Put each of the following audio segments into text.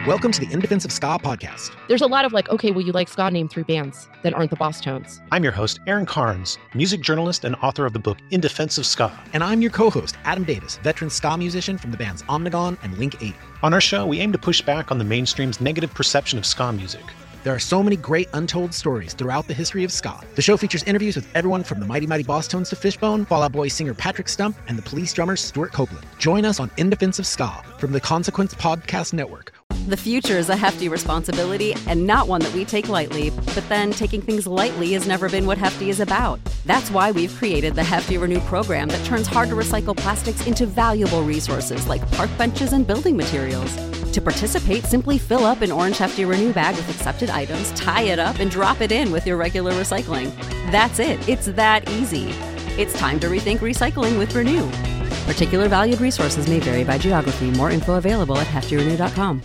Welcome to the In Defense of Ska podcast. There's a lot of like, okay, well, you like ska, name 3 bands that aren't the Boss Tones. I'm your host, Aaron Carnes, music journalist and author of the book In Defense of Ska. And I'm your co-host, Adam Davis, veteran ska musician from the bands Omnigone and Link 80. On our show, we aim to push back on the mainstream's negative perception of ska music. There are so many great untold stories throughout the history of ska. The show features interviews with everyone from the Mighty Mighty Boss Tones to Fishbone, Fall Out Boy singer Patrick Stump, and the Police drummer Stuart Copeland. Join us on In Defense of Ska from the Consequence Podcast Network. The future is a hefty responsibility and not one that we take lightly, but then taking things lightly has never been what Hefty is about. That's why we've created the Hefty Renew program that turns hard-to-recycle plastics into valuable resources like park benches and building materials. To participate, simply fill up an orange Hefty Renew bag with accepted items, tie it up, and drop it in with your regular recycling. That's it. It's that easy. It's time to rethink recycling with Renew. Particular valued resources may vary by geography. More info available at heftyrenew.com.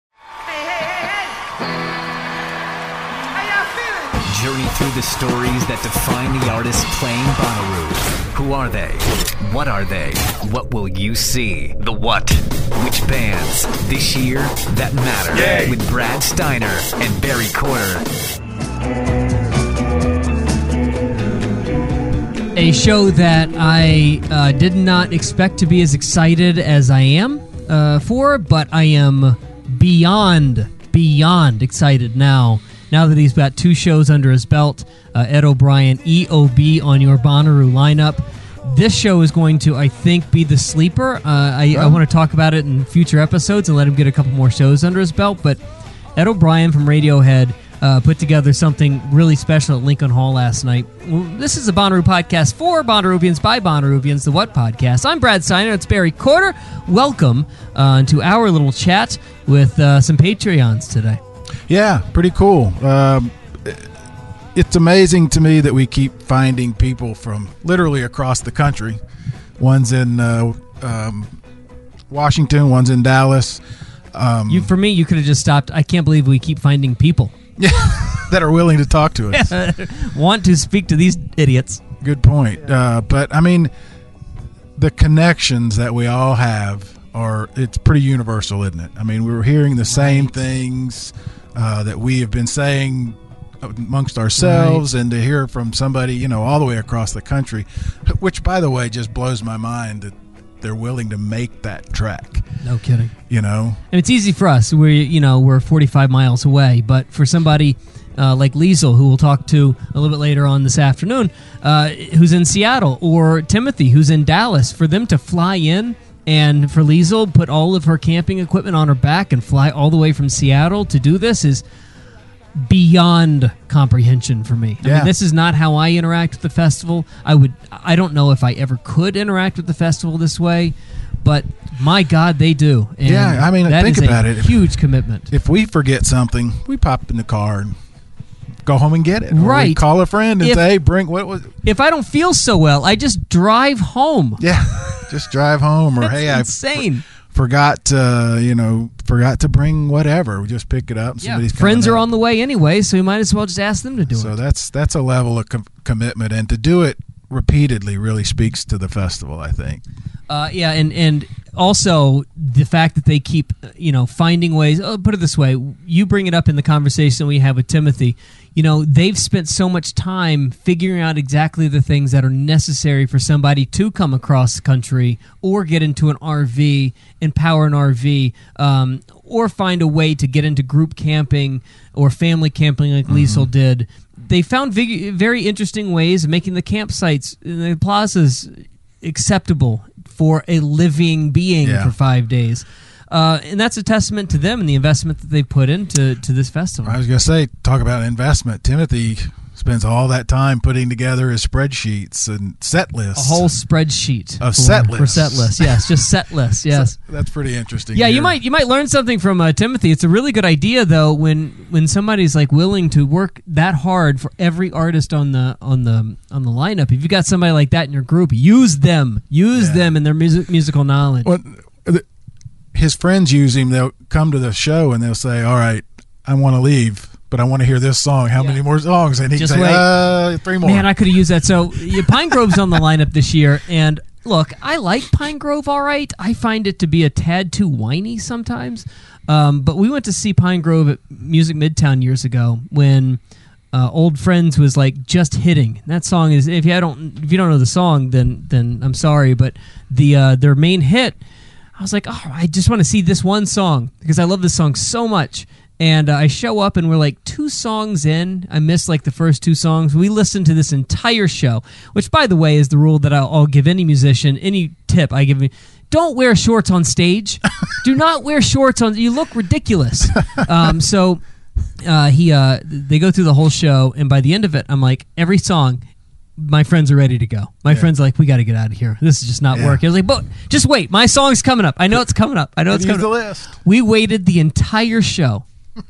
Journey through the stories that define the artists playing Bonnaroo. Who are they? What are they? What will you see? The what? Which bands? This year that matter. Yay. With Brad Steiner and Barry Corder. A show that I did not expect to be as excited as I am for, but I am beyond excited now that he's got 2 shows under his belt. Ed O'Brien, EOB on your Bonnaroo lineup. This show is going to, I think, be the sleeper. I want to talk about it in future episodes and let him get a couple more shows under his belt, but Ed O'Brien from Radiohead put together something really special at Lincoln Hall last night. Well, this is a Bonnaroo podcast for Bonnaroovians by Bonnaroovians, the What Podcast. I'm Brad Steiner. It's Barry Corder. Welcome to our little chat with some Patreons today. Yeah, pretty cool. It's amazing to me that we keep finding people from literally across the country. One's in Washington, one's in Dallas. For me, you could have just stopped. I can't believe we keep finding people. Yeah, that are willing to talk to us. Want to speak to these idiots. Good point. But, I mean, the connections that we all have it's pretty universal, isn't it? I mean, we were hearing the same things that we have been saying amongst ourselves, and to hear from somebody, all the way across the country, which, by the way, just blows my mind that they're willing to make that trek. No kidding. And it's easy for us. We're 45 miles away, but for somebody like Liesl, who we'll talk to a little bit later on this afternoon, who's in Seattle, or Timothy, who's in Dallas, for them to fly in, and for Liesl, put all of her camping equipment on her back and fly all the way from Seattle to do this is beyond comprehension for me. I mean, this is not how I interact with the festival. I don't know if I ever could interact with the festival this way, but my God, they do. And I mean, think about it. Huge commitment. If we forget something, we pop in the car and go home and get it. Right. Or we call a friend and say, hey, bring what was. If I don't feel so well, I just drive home. Yeah, just drive home. Or hey, insane. Forgot to bring whatever. We just pick it up. Somebody's friends are on the way anyway, so you might as well just ask them to do it. So that's a level of commitment, and to do it repeatedly really speaks to the festival, I think. And also the fact that they keep finding ways. Put it this way: you bring it up in the conversation we have with Timothy. They've spent so much time figuring out exactly the things that are necessary for somebody to come across the country or get into an RV and power an RV, or find a way to get into group camping or family camping like Liesl did. They found very interesting ways of making the campsites, the plazas, acceptable for a living being for 5 days. And that's a testament to them and the investment that they put into this festival. I was going to say, talk about investment. Timothy spends all that time putting together his spreadsheets and set lists. A whole spreadsheet of set lists. For set lists, yes, just set lists, yes. So that's pretty interesting. Yeah, you might learn something from Timothy. It's a really good idea though when somebody's like willing to work that hard for every artist on the lineup. If you got somebody like that in your group, use them and their musical knowledge. Well, his friends use him. They'll come to the show and they'll say, all right, I want to leave, but I want to hear this song. How many more songs? And he can say, 3 more. Man, I could have used that. So Pine Grove's on the lineup this year, and look, I like Pine Grove all right. I find it to be a tad too whiny sometimes. But we went to see Pine Grove at Music Midtown years ago when Old Friends was like just hitting. That song is, if you don't know the song, then I'm sorry, but their main hit, I was like, oh, I just want to see this one song because I love this song so much. And I show up and we're like 2 songs in. I missed like the first 2 songs. We listened to this entire show, which, by the way, is the rule that I'll give any musician, any tip I give you. Don't wear shorts on stage. Do not wear shorts on. You look ridiculous. So they go through the whole show, and by the end of it, I'm like, every song, my friends are ready to go. My friends are like, we got to get out of here. This is just not working. I was like, but just wait. My song's coming up. I know it's coming up. It's coming up. List. We waited the entire show.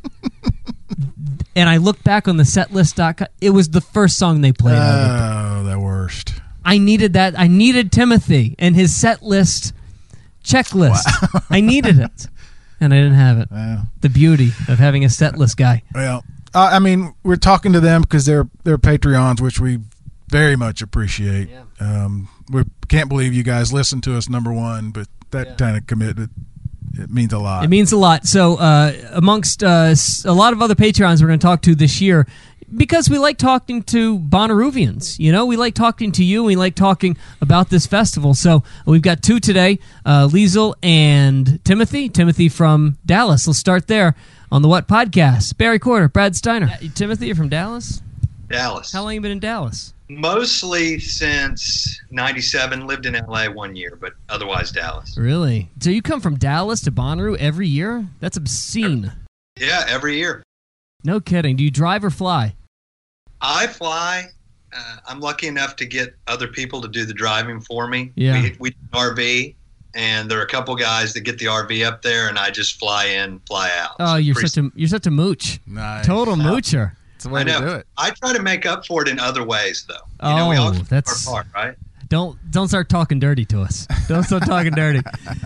And I looked back on the setlist.com. It was the first song they played. Oh, the worst. I needed that. I needed Timothy and his set list checklist. Wow. I needed it. And I didn't have it. Wow. The beauty of having a set list guy. Well, I mean, we're talking to them because they're Patreons, which we very much appreciate. Yeah. We can't believe you guys listen to us, number one, but that kind of commitment, it means a lot. It means a lot. So amongst a lot of other Patreons we're going to talk to this year, because we like talking to Bonnaroovians. You know, we like talking to you. We like talking about this festival. So we've got 2 today, Liesl and Timothy. Timothy from Dallas. Let's start there on the What Podcast. Barry Corder, Brad Steiner. Timothy, you're from Dallas? Dallas. How long have you been in Dallas? Mostly since 97. Lived in LA 1 year, but otherwise Dallas. Really? So you come from Dallas to Bonnaroo every year? That's obscene. Yeah, every year. No kidding. Do you drive or fly? I fly. I'm lucky enough to get other people to do the driving for me. Yeah. We do an RV, and there are a couple guys that get the RV up there, and I just fly in, fly out. Oh, you're such a mooch. Nice. Total moocher. It's the way to do it. I try to make up for it in other ways, though. We all that's our part, right? Don't start talking dirty to us. Don't start talking dirty.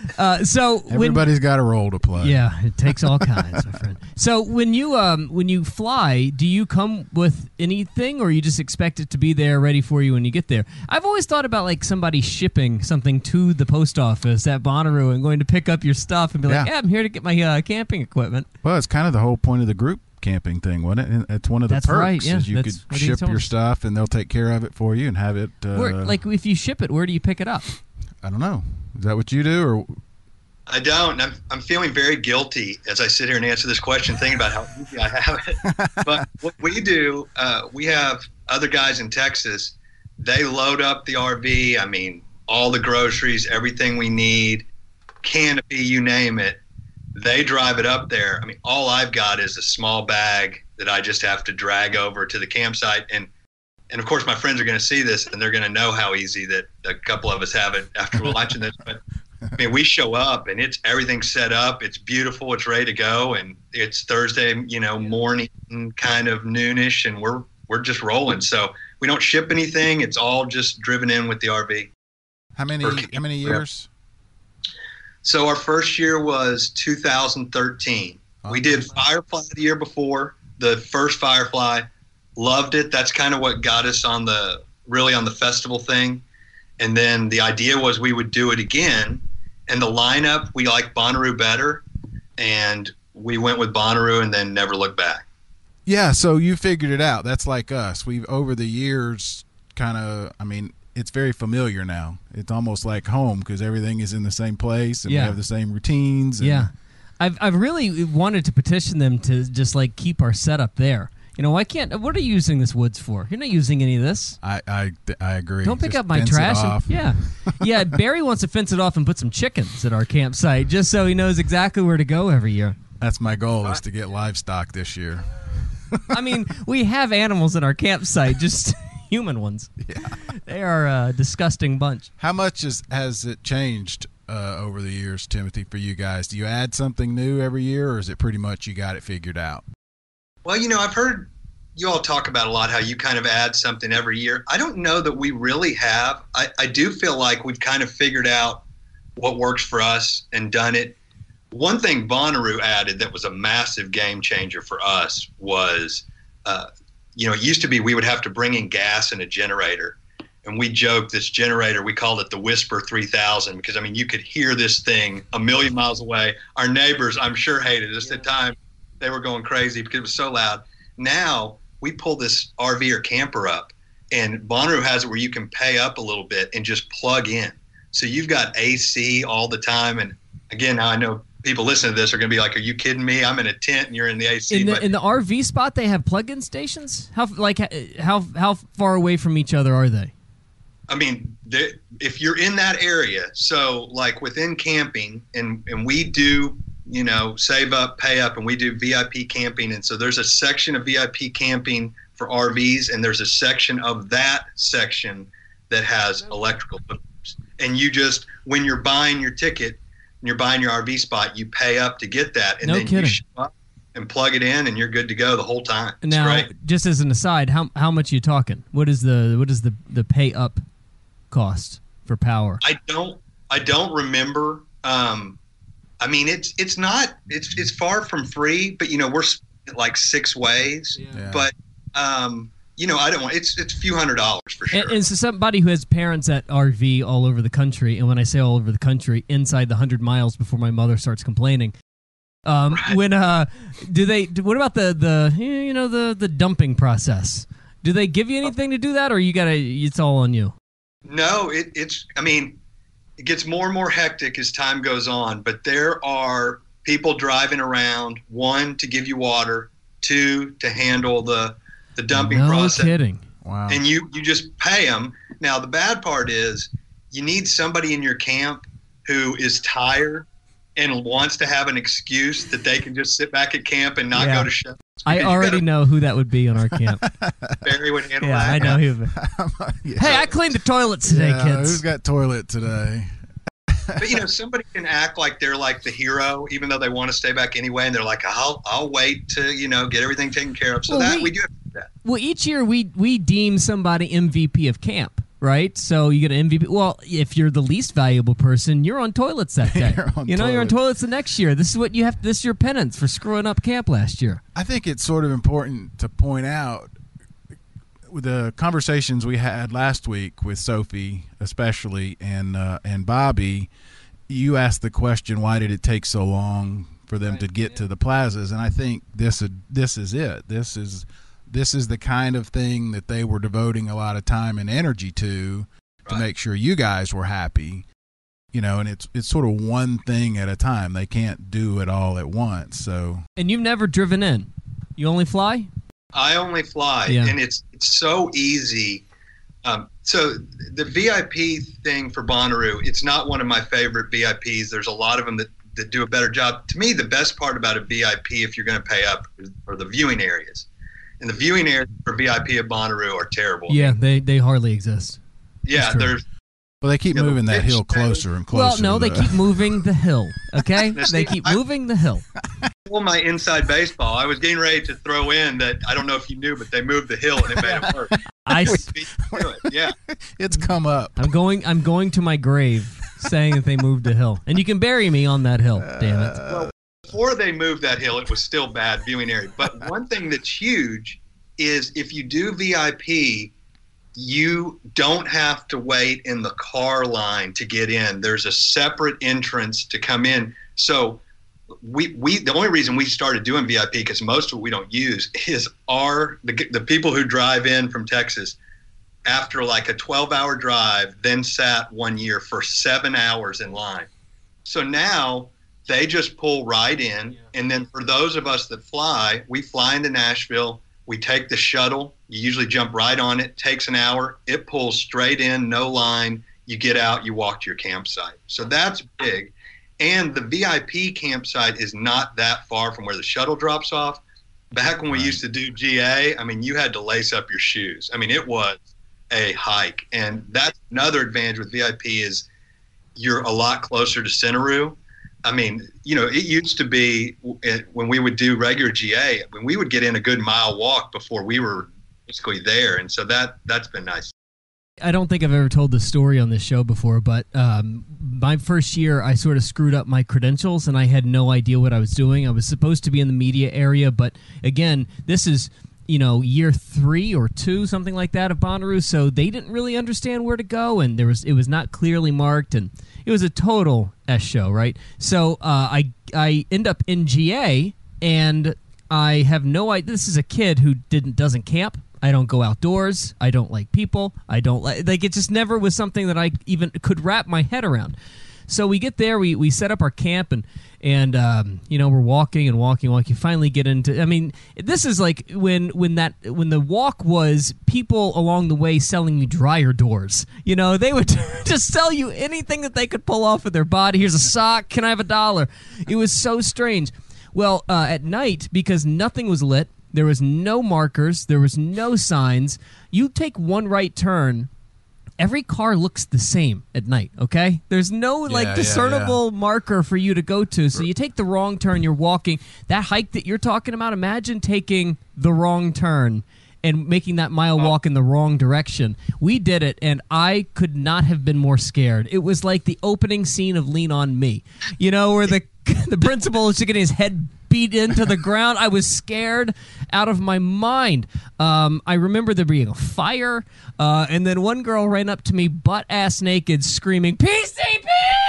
So everybody's got a role to play. Yeah, it takes all kinds, my friend. So when you fly, do you come with anything, or you just expect it to be there ready for you when you get there? I've always thought about like somebody shipping something to the post office at Bonnaroo and going to pick up your stuff and be like, "Yeah, I'm here to get my camping equipment." Well, it's kind of the whole point of the group camping thing, wasn't it? It's one of the perks. Right, yeah. Is you could ship your stuff and they'll take care of it for you and have it. Like if you ship it, where do you pick it up? I don't know. Is that what you do, or? I don't. I'm feeling very guilty as I sit here and answer this question, thinking about how easy I have it. But what we do, we have other guys in Texas. They load up the RV. I mean, all the groceries, everything we need, canopy, you name it. They drive it up there. I mean, all I've got is a small bag that I just have to drag over to the campsite. And of course, my friends are going to see this, and they're going to know how easy that a couple of us have it after watching this. But I mean, we show up, and everything's set up. It's beautiful. It's ready to go. And it's Thursday, morning, kind of noonish, and we're just rolling. So we don't ship anything. It's all just driven in with the RV. How many years? So our first year was 2013. We did Firefly the year before, the first Firefly. Loved it. That's kind of what got us on the festival thing. And then the idea was we would do it again. And the lineup, we liked Bonnaroo better. And we went with Bonnaroo and then never looked back. Yeah, so you figured it out. That's like us. We've, over the years, it's very familiar now. It's almost like home because everything is in the same place and we have the same routines. And I've really wanted to petition them to just like keep our setup there. Why can't? What are you using this woods for? You're not using any of this. I agree. Don't pick up my trash. Yeah. Barry wants to fence it off and put some chickens at our campsite just so he knows exactly where to go every year. That's my goal, is to get livestock this year. I mean, we have animals at our campsite, just human ones. Yeah. They are a disgusting bunch. How much has it changed over the years, Timothy, for you guys? Do you add something new every year, or is it pretty much you got it figured out? Well, I've heard you all talk about a lot how you kind of add something every year. I don't know that we really have. I do feel like we've kind of figured out what works for us and done it. One thing Bonnaroo added that was a massive game changer for us was, it used to be we would have to bring in gas and a generator. and we joked this generator, we called it the Whisper 3000 because, I mean, you could hear this thing a million miles away. Our neighbors, I'm sure, hated us at the time. They were going crazy because it was so loud. Now we pull this RV or camper up, and Bonnaroo has it where you can pay up a little bit and just plug in. So you've got AC all the time. And again, now I know people listening to this are going to be like, "Are you kidding me? I'm in a tent and you're in the AC." In the RV spot, they have plug-in stations. How far away from each other are they? I mean, if you're in that area, so like within camping, and we do, you know, save up, pay up, and we do VIP camping, and so there's a section of VIP camping for RVs, and there's a section of that section that has electrical hookups. And you just, when you're buying your ticket and you're buying your RV spot, you pay up to get that, and No then kidding. you show up and plug it in, and you're good to go the whole time. It's Now, great. just as an aside, how much are you talking? What is the pay up cost for power? I don't remember. I mean, it's not, it's far from free, but you know, we're split like 6 ways. Yeah. But you know, I don't want, it's a few $100s for sure. And so somebody who has parents at RV all over the country, and when I say all over the country, inside the 100 miles before my mother starts complaining. Right. When what about the dumping process? Do they give you anything to do that, or it's all on you? No, it's, I mean, it gets more and more hectic as time goes on, but there are people driving around, 1, to give you water, 2, to handle the dumping process. No kidding. Wow. And you just pay them. Now, the bad part is you need somebody in your camp who is tired and wants to have an excuse that they can just sit back at camp and not go to show. I already know who that would be on our camp. Barry would handle Yeah, that. I know him. Yeah. Hey, I cleaned the toilets today, Yeah, kids. Who's got toilet today? But, you know, somebody can act like they're like the hero, even though they want to stay back anyway, and they're like, I'll wait to, you know, get everything taken care of. So Well, we do have to do that. Well, each year we deem somebody MVP of camp, right? So you get an MVP. Well, if you're the least valuable person, you're on toilets that day. You're on toilets the next year. This is what you have. This is your penance for screwing up camp last year. I think it's sort of important to point out with the conversations we had last week with Sophie, especially, and Bobby. You asked the question, why did it take so long for them to get to the plazas? And I think this is it. This is the kind of thing that they were devoting a lot of time and energy to make sure you guys were happy. You know, and it's sort of one thing at a time. They can't do it all at once. So. And you've never driven in. You only fly? I only fly, and it's so easy. So the VIP thing for Bonnaroo, it's not one of my favorite VIPs. There's a lot of them that do a better job. To me, the best part about a VIP, if you're going to pay up, are the viewing areas. And the viewing areas for VIP at Bonnaroo are terrible. Yeah, they hardly exist. Yeah, there's. Well, they keep moving that hill closer and closer. Well, no, they keep moving the hill, okay? They keep moving the hill. Well, my inside baseball, I was getting ready to throw in that, I don't know if you knew, but they moved the hill and it made it work. Yeah. It's come up. I'm going to my grave saying that they moved the hill. And you can bury me on that hill, damn it. Well, before they moved that hill, it was still bad viewing area. But one thing that's huge is if you do VIP, you don't have to wait in the car line to get in. There's a separate entrance to come in. So we the only reason we started doing VIP, because most of it we don't use, is the people who drive in from Texas after like a 12-hour drive, then sat 1 year for 7 hours in line. So now they just pull right in. And then for those of us that fly, we fly into Nashville. We take the shuttle. You usually jump right on it. Takes an hour. It pulls straight in, no line. You get out, you walk to your campsite. So that's big. And the VIP campsite is not that far from where the shuttle drops off. Back when we used to do GA, I mean, you had to lace up your shoes. I mean, it was a hike. And that's another advantage with VIP is you're a lot closer to Centeroo. I mean, you know, it used to be when we would do regular GA, when we would get in a good mile walk before we were basically there. And so that's been nice. I don't think I've ever told this story on this show before, but my first year, I sort of screwed up my credentials, and I had no idea what I was doing. I was supposed to be in the media area, but again, this is year 3 or 2, something like that, of Bonnaroo, so they didn't really understand where to go, and it was not clearly marked, and it was a total S show, right? So I end up in GA, and I have no idea. This is a kid who doesn't camp. I don't go outdoors. I don't like people. I don't like it. Just never was something that I even could wrap my head around. So we get there, we set up our camp, and we're walking. You finally get into. I mean, this is like when the walk was people along the way selling you dryer doors. They would just sell you anything that they could pull off of their body. Here's a sock. Can I have $1? It was so strange. Well, at night, because nothing was lit, there was no markers, there was no signs. You take one right turn. Every car looks the same at night, okay? There's no discernible marker for you to go to. So you take the wrong turn, you're walking. That hike that you're talking about, imagine taking the wrong turn and making that mile walk in the wrong direction. We did it, and I could not have been more scared. It was like the opening scene of Lean On Me, where the principal is getting his head beat into the ground. I was scared out of my mind. I remember there being a fire, and then one girl ran up to me butt-ass naked screaming, PCP!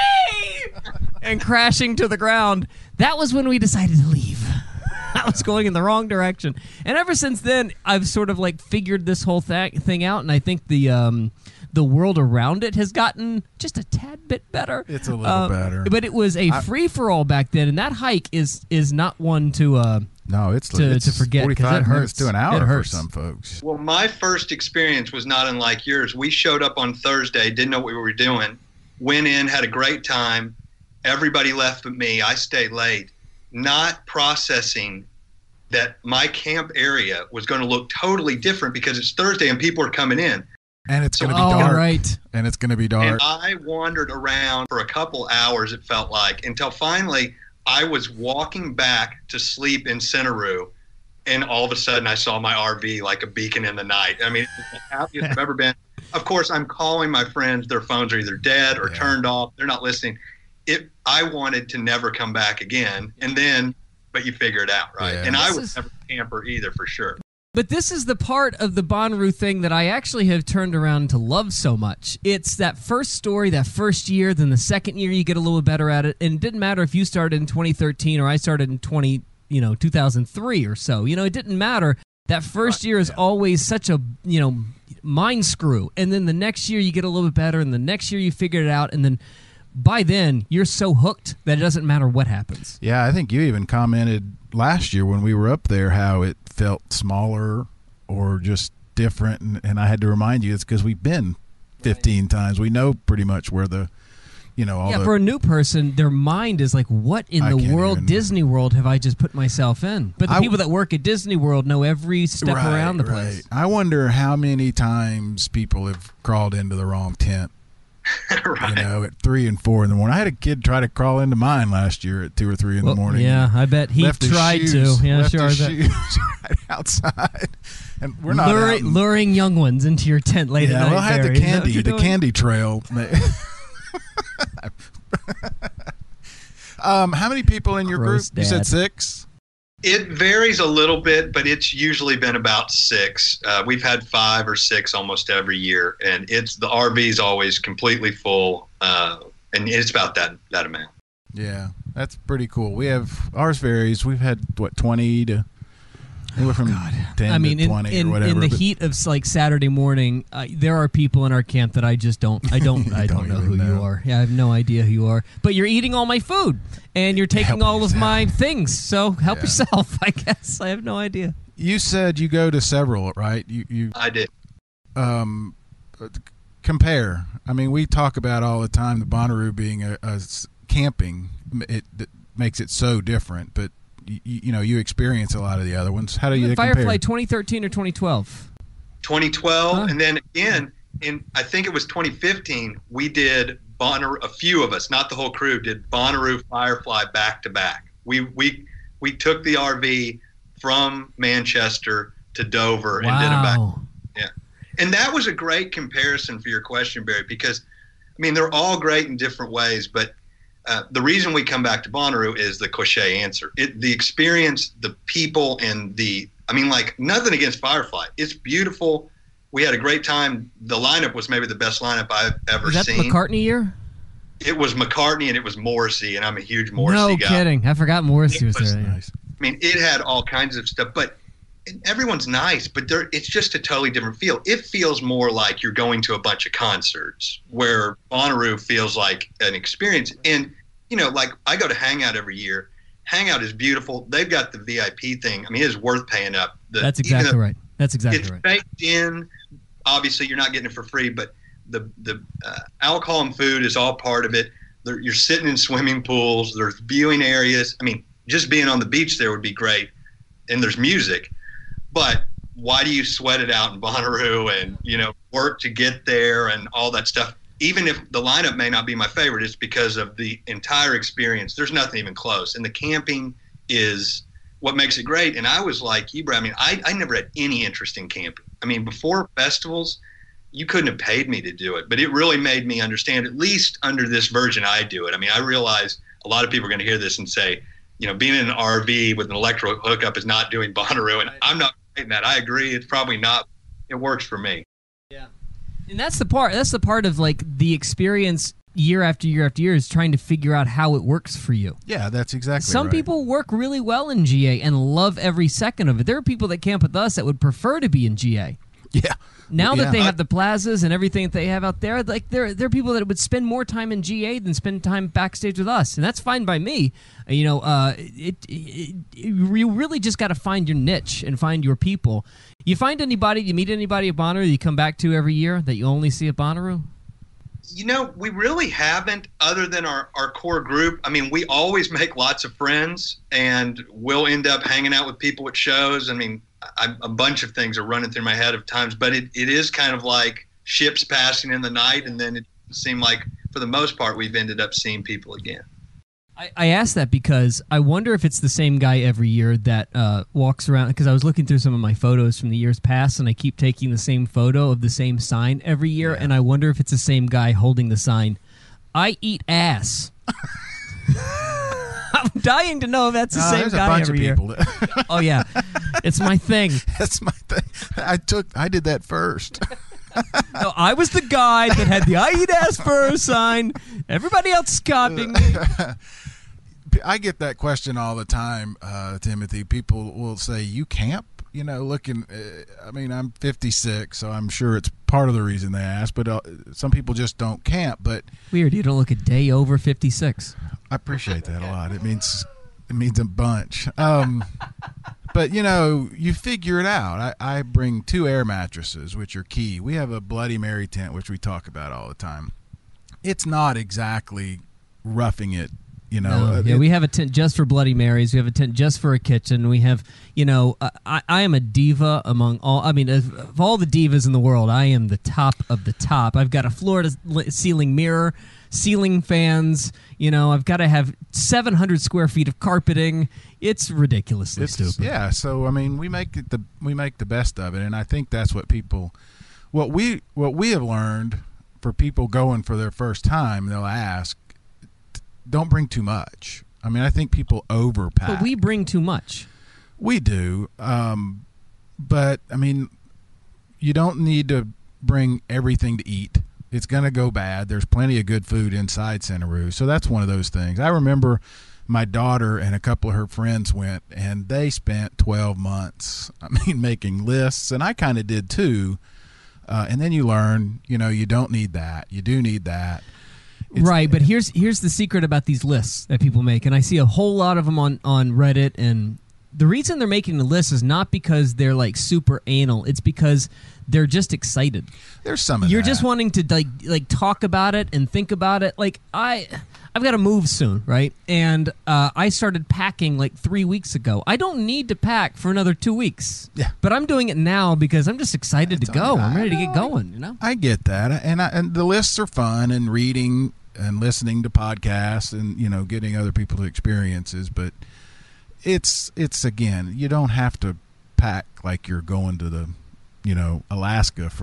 and crashing to the ground. That was when we decided to leave. I was going in the wrong direction. And ever since then, I've sort of figured this whole thing out, and I think the world around it has gotten just a tad bit better. It's a little better. But it was a free-for-all back then, and that hike is not one to to forget, 45 it hurts. minutes to an hour for some folks. Well, my first experience was not unlike yours. We showed up on Thursday, didn't know what we were doing, went in, had a great time. Everybody left but me. I stayed late, not processing that my camp area was going to look totally different because it's Thursday and people are coming in. And it's going to be dark. Right. And it's going to be dark. And I wandered around for a couple hours, it felt like, until finally I was walking back to sleep in Centeroo, and all of a sudden I saw my RV like a beacon in the night. I mean, it's the happiest I've ever been. Of course, I'm calling my friends. Their phones are either dead or turned off. They're not listening. I wanted to never come back again. And then, but you figure it out, right? Yeah. And I was never a camper either, for sure. But this is the part of the Bonnaroo thing that I actually have turned around to love so much. It's that first story, that first year, then the second year you get a little better at it. And it didn't matter if you started in 2013 or I started in 2003 or so. It didn't matter. That first year is always such a, mind screw. And then the next year you get a little bit better, and the next year you figure it out, and then by then you're so hooked that it doesn't matter what happens. Yeah, I think you even commented last year when we were up there how it felt smaller or just different, and I had to remind you it's because we've been 15 times. We know pretty much where for a new person, their mind is like, what in the world Disney World have I just put myself in? But the people that work at Disney World know every step around the place. I wonder how many times people have crawled into the wrong tent. Right. At 3 and 4 in the morning. I had a kid try to crawl into mine last year at 2 or 3 in the morning. Yeah, I bet he tried to. Yeah, left sure. His shoes right outside, and we're not luring young ones into your tent late at night. Well, I had the candy trail. How many people in your group? Dad. You said 6. It varies a little bit, but it's usually been about 6. We've had 5 or 6 almost every year, and the RV is always completely full, and it's about that amount. Yeah, that's pretty cool. Ours varies. We've had 20 to anywhere from 10 to 20 or whatever. In the heat of Saturday morning, there are people in our camp that I just don't know who you are. Yeah, I have no idea who you are. But you're eating all my food, and you're taking all of my things. So help yourself, I guess. I have no idea. You said you go to several, right? I did. Compare. I mean, we talk about all the time the Bonnaroo being a camping. It makes it so different, but you experience a lot of the other ones. How do you compare? Firefly 2013 or 2012? 2012, and then again I think it was 2015. We did Bonnaroo. A few of us, not the whole crew, did Bonnaroo Firefly back to back. We took the RV from Manchester to Dover and did them back. Yeah, and that was a great comparison for your question, Barry, because they're all great in different ways, but. The reason we come back to Bonnaroo is the cliche answer. The experience, the people, and the I mean, like, nothing against Firefly. It's beautiful. We had a great time. The lineup was maybe the best lineup I've ever Is that seen. the McCartney year? It was McCartney and it was Morrissey, and I'm a huge Morrissey guy. No kidding. I forgot Morrissey was there. Nice. I mean, it had all kinds of stuff, but everyone's nice, but it's just a totally different feel. It feels more like you're going to a bunch of concerts, where Bonnaroo feels like an experience. And, you know, like, I go to Hangout every year. Hangout is beautiful. They've got the VIP thing. I mean, it is worth paying up. That's exactly right. That's exactly it's right. baked in. Obviously, you're not getting it for free, but the alcohol and food is all part of it. You're sitting in swimming pools. There's viewing areas. I mean, just being on the beach there would be great. And there's music. But why do you sweat it out in Bonnaroo and, you know, work to get there and all that stuff? Even if the lineup may not be my favorite, it's because of the entire experience. There's nothing even close. And the camping is what makes it great. And I was like you, Brad. I mean, I never had any interest in camping. I mean, before festivals, you couldn't have paid me to do it. But it really made me understand, at least under this version, I do it. I mean, I realize a lot of people are going to hear this and say, you know, being in an RV with an electric hookup is not doing Bonnaroo. And I'm not saying that. I agree. It's probably not. It works for me. Yeah. And that's the part. That's the part of, like, the experience year after year after year is trying to figure out how it works for you. Yeah, that's exactly Some right. people work really well in GA and love every second of it. There are people that camp with us that would prefer to be in GA. Yeah. Now Yeah. that they have the plazas and everything that they have out there, like, there are people that would spend more time in GA than spend time backstage with us, and that's fine by me. You know, you really just got to find your niche and find your people. You find anybody, you meet anybody at Bonnaroo that you come back to every year that you only see at Bonnaroo? You know, we really haven't, other than our core group. I mean, we always make lots of friends, and we'll end up hanging out with people at shows. I mean, a bunch of things are running through my head of times, but it is kind of like ships passing in the night, and then it seemed like, for the most part, we've ended up seeing people again. I asked that because I wonder if it's the same guy every year that walks around, because I was looking through some of my photos from the years past, and I keep taking the same photo of the same sign every year, and I wonder if it's the same guy holding the sign, "I eat ass." I'm dying to know if that's the same there's guy a bunch every of year. people. Oh, yeah. It's my thing. That's my thing. I did that first. No, I was the guy that had the "I eat ass" first sign. Everybody else is copying me. I get that question all the time, Timothy. People will say, "You camp?" You know, looking. I mean, I'm 56, so I'm sure it's part of the reason they ask. But some people just don't camp. But Weird, you don't look a day over 56. I appreciate that a lot. It means a bunch. But, you know, you figure it out. I bring 2 air mattresses, which are key. We have a Bloody Mary tent, which we talk about all the time. It's not exactly roughing it, you know. No. Yeah, we have a tent just for Bloody Marys. We have a tent just for a kitchen. We have, you know, I am a diva among all. I mean, of all the divas in the world, I am the top of the top. I've got a floor-to-ceiling mirror, ceiling fans. You know, I've got to have 700 square feet of carpeting. It's ridiculously stupid. Yeah, so I mean, we make the best of it, and I think that's what we have learned for people going for their first time. They'll ask, don't bring too much. I mean, I think people overpack. But we bring too much. We do, but I mean, you don't need to bring everything to eat. It's going to go bad. There's plenty of good food inside Centeroo. So that's one of those things. I remember my daughter and a couple of her friends went, and they spent 12 months, making lists, and I kind of did too. And then you learn, you know, you don't need that. You do need that. Right, but here's the secret about these lists that people make, and I see a whole lot of them on Reddit, and the reason they're making the list is not because they're, like, super anal. It's because they're just excited. There's some of You're that. just wanting to like talk about it and think about it. Like, I've got to move soon, right? And I started packing like 3 weeks ago. I don't need to pack for another 2 weeks. Yeah. But I'm doing it now because I'm just excited to go. I'm ready to get going, you know? I get that. And the lists are fun, and reading and listening to podcasts and, you know, getting other people's experiences, but it's again, you don't have to pack like you're going to the, you know, Alaska for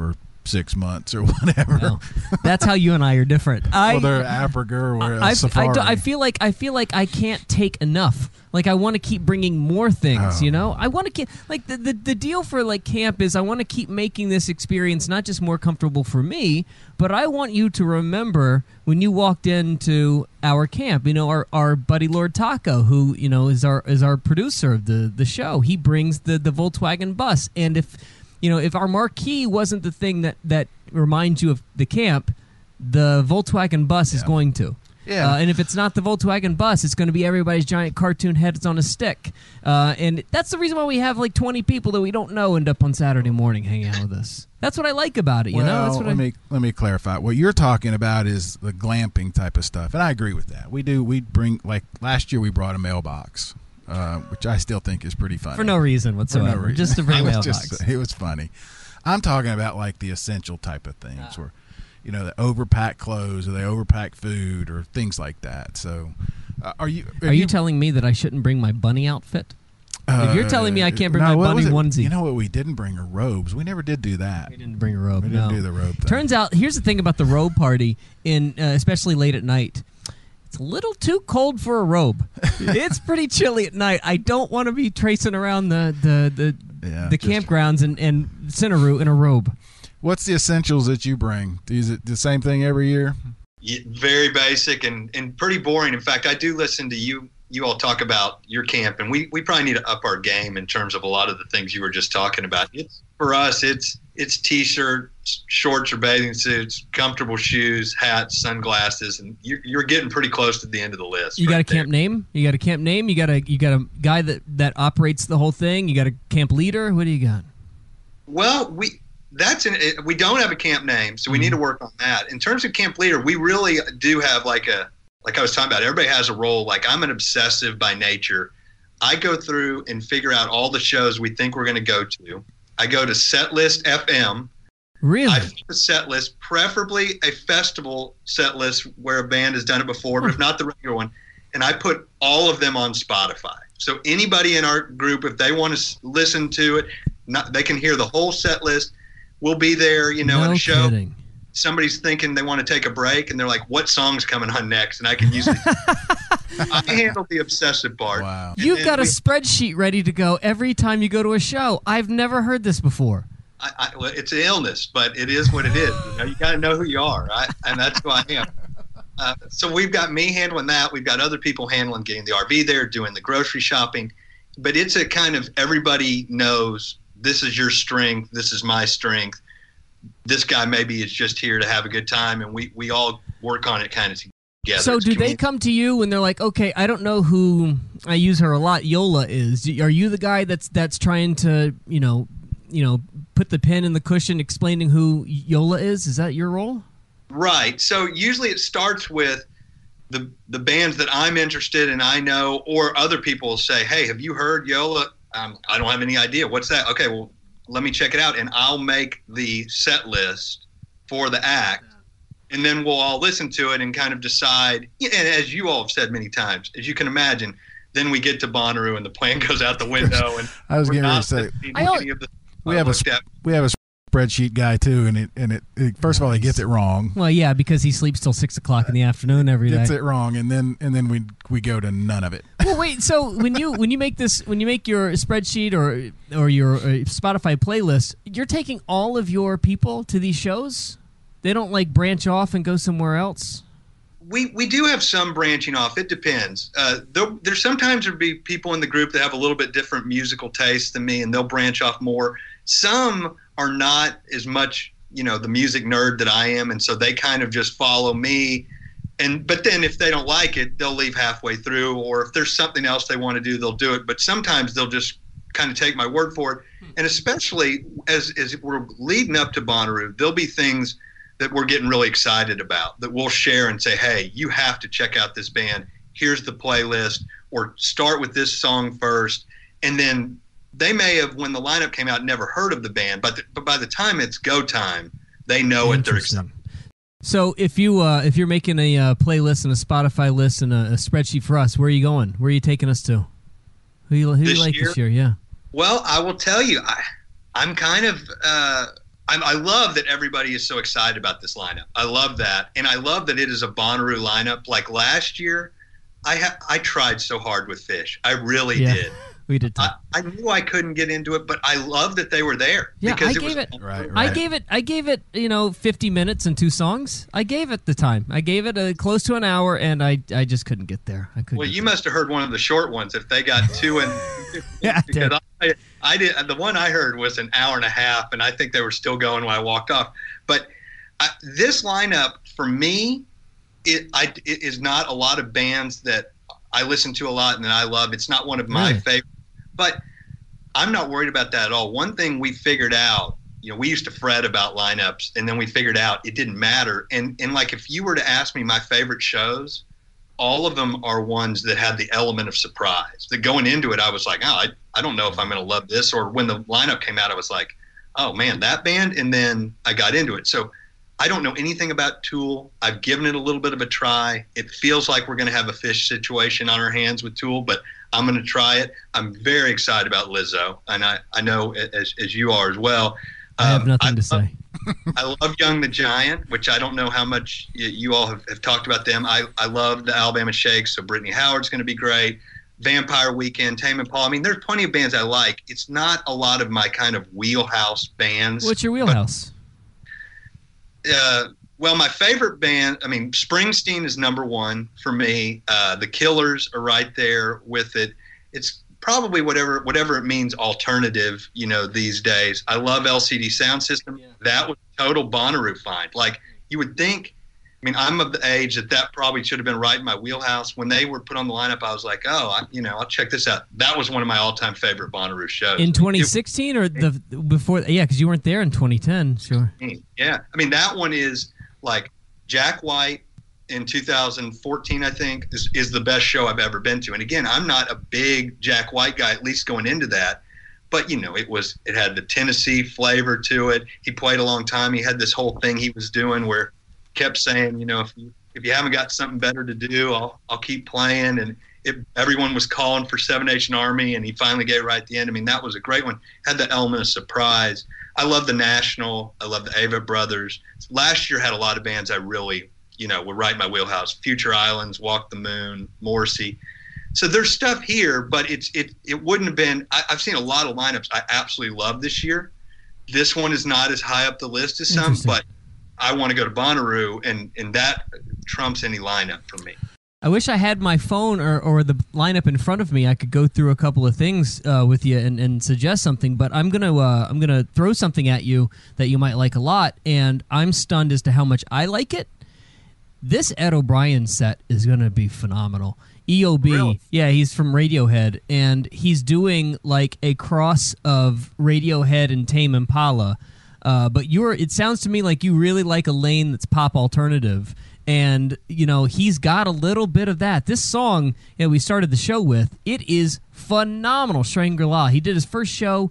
6 months or whatever. Well, that's how you and I are different. Well, they're Africa or safari. I feel like I can't take enough. Like I want to keep bringing more things, you know. I want to keep like the deal for like camp is I want to keep making this experience not just more comfortable for me, but I want you to remember when you walked into our camp. You know, our buddy Lord Taco, who you know is our producer of the show. He brings the Volkswagen bus, and if our marquee wasn't the thing that reminds you of the camp, the Volkswagen bus is going to. Yeah. And if it's not the Volkswagen bus, it's going to be everybody's giant cartoon heads on a stick. And that's the reason why we have like 20 people that we don't know end up on Saturday morning hanging out with us. That's what I like about it, you know? That's what let me clarify. What you're talking about is the glamping type of stuff, and I agree with that. We bring, like last year we brought a mailbox, which I still think is pretty funny. For no reason whatsoever. Just to bring a mailbox. It was funny. I'm talking about like the essential type of things where, you know, the overpack clothes or they overpack food or things like that. So, are you telling me that I shouldn't bring my bunny outfit? If you're telling me I can't bring my bunny onesie. You know what we didn't bring are robes. We never did do that. We didn't bring a robe. We didn't do the robe thing. Turns out, here's the thing about the robe party, especially late at night. It's a little too cold for a robe. It's pretty chilly at night. I don't want to be tracing around the campgrounds and Cinnaru in a robe. What's the essentials that you bring? Is it the same thing every year? Yeah, very basic and pretty boring. In fact, I do listen to you all talk about your camp, and we probably need to up our game in terms of a lot of the things you were just talking about. For us, it's T-shirts, shorts or bathing suits, comfortable shoes, hats, sunglasses, and you're getting pretty close to the end of the list. You got a camp name? You got a camp name? You got a guy that operates the whole thing? You got a camp leader? What do you got? Well, we don't have a camp name, so we need to work on that. In terms of camp leader, we really do have like I was talking about, everybody has a role. Like I'm an obsessive by nature. I go through and figure out all the shows we think we're going to go to. I go to Setlist FM. Really? I pick a set list, preferably a festival set list where a band has done it before, but if not the regular one, and I put all of them on Spotify. So anybody in our group, if they want to listen to it, they can hear the whole set list. We'll be there, you know, no at a show. Kidding. Somebody's thinking they want to take a break, and they're like, what song's coming on next? And I can usually I handle the obsessive part. Wow. You've got a spreadsheet ready to go every time you go to a show. I've never heard this before. Well, it's an illness, but it is what it is. You got to know who you are, right? And that's who I am. So we've got me handling that. We've got other people handling getting the RV there, doing the grocery shopping. But it's a kind of everybody knows this is your strength, this is my strength. This guy maybe is just here to have a good time, and we all work on it kind of together. So do they come to you when they're like, okay, I don't know who, I use her a lot, Yola is. Are you the guy that's trying to, you know, put the pen in the cushion explaining who Yola is? Is that your role? Right. So usually it starts with the bands that I'm interested in, I know, or other people will say, hey, have you heard Yola? I don't have any idea. What's that? Okay, well, let me check it out, and I'll make the set list for the act, and then we'll all listen to it and kind of decide. And as you all have said many times, as you can imagine, then we get to Bonnaroo and the plan goes out the window. And I was getting ready to say, we have a spreadsheet guy too, and it first of all he gets it wrong. Well, yeah, because he sleeps till 6 o'clock in the afternoon every day. Gets it wrong, and then we go to none of it. Well, wait. So when you make your spreadsheet or your Spotify playlist, you're taking all of your people to these shows. They don't like branch off and go somewhere else. We do have some branching off. It depends. There sometimes will be people in the group that have a little bit different musical taste than me, and they'll branch off more. Some are not as much, the music nerd that I am, and so they kind of just follow me. But then if they don't like it, they'll leave halfway through, or if there's something else they want to do, they'll do it. But sometimes they'll just kind of take my word for it. And especially as we're leading up to Bonnaroo, there'll be things that we're getting really excited about that we'll share and say, hey, you have to check out this band. Here's the playlist, or start with this song first. And then they may have, when the lineup came out, never heard of the band, but by the time it's go time, they know it. They're excited. So if you're making a playlist and a Spotify list and a spreadsheet for us, where are you going? Where are you taking us to? Who you like this year? Yeah. Well, I will tell you, I'm kind of I love that everybody is so excited about this lineup. I love that. And I love that it is a Bonnaroo lineup. Like last year, I tried so hard with Fish. I really did. We did too. I knew I couldn't get into it, but I love that they were there. Yeah, because I gave it 50 minutes and 2 songs. I gave it the time. I gave it close to an hour, and I just couldn't get there. Well, you must have heard one of the short ones if they got 2 and yeah, I did. The one I heard was an hour and a half, and I think they were still going when I walked off. But this lineup for me, it is not a lot of bands that I listen to a lot and that I love. It's not one of my favorites. But I'm not worried about that at all. One thing we figured out, we used to fret about lineups, and then we figured out it didn't matter. And like if you were to ask me my favorite shows, all of them are ones that had the element of surprise. That going into it, I was like, I don't know if I'm going to love this. Or when the lineup came out, I was like, oh, man, that band. And then I got into it. So I don't know anything about Tool. I've given it a little bit of a try. It feels like we're going to have a Fish situation on our hands with Tool, but I'm going to try it. I'm very excited about Lizzo, and I know as you are as well. I have nothing to say. I love Young the Giant, which I don't know how much you all have talked about them. I love the Alabama Shakes, so Brittany Howard's going to be great. Vampire Weekend, Tame Impala. I mean, there's plenty of bands I like. It's not a lot of my kind of wheelhouse bands. What's your wheelhouse? Well, my favorite band, Springsteen is number one for me. The Killers are right there with it. It's probably whatever it means alternative, these days. I love LCD Sound System. Yeah. That was a total Bonnaroo find. Like, you would think, I'm of the age that probably should have been right in my wheelhouse. When they were put on the lineup, I was like, I'll check this out. That was one of my all-time favorite Bonnaroo shows. In 2016 or before? Yeah, because you weren't there in 2010, sure. Yeah. That one is like Jack White in 2014, I think, is the best show I've ever been to. And again, I'm not a big Jack White guy, at least going into that. But, it had the Tennessee flavor to it. He played a long time. He had this whole thing he was doing where kept saying, if you haven't got something better to do, I'll keep playing. And everyone was calling for Seven Nation Army, and he finally gave it right at the end. That was a great one. Had the element of surprise. I love the National. I love the Ava Brothers. Last year had a lot of bands I really, were right in my wheelhouse. Future Islands, Walk the Moon, Morrissey. So there's stuff here, but it wouldn't have been. I've seen a lot of lineups I absolutely love this year. This one is not as high up the list as some, but I want to go to Bonnaroo, and that trumps any lineup for me. I wish I had my phone or the lineup in front of me. I could go through a couple of things with you and suggest something, but I'm gonna throw something at you that you might like a lot, and I'm stunned as to how much I like it. This Ed O'Brien set is gonna be phenomenal. EOB, really? Yeah, he's from Radiohead, and he's doing like a cross of Radiohead and Tame Impala. But it sounds to me like you really like a lane that's pop alternative. And, he's got a little bit of that. This song we started the show with, it is phenomenal. Shangri-La. He did his first show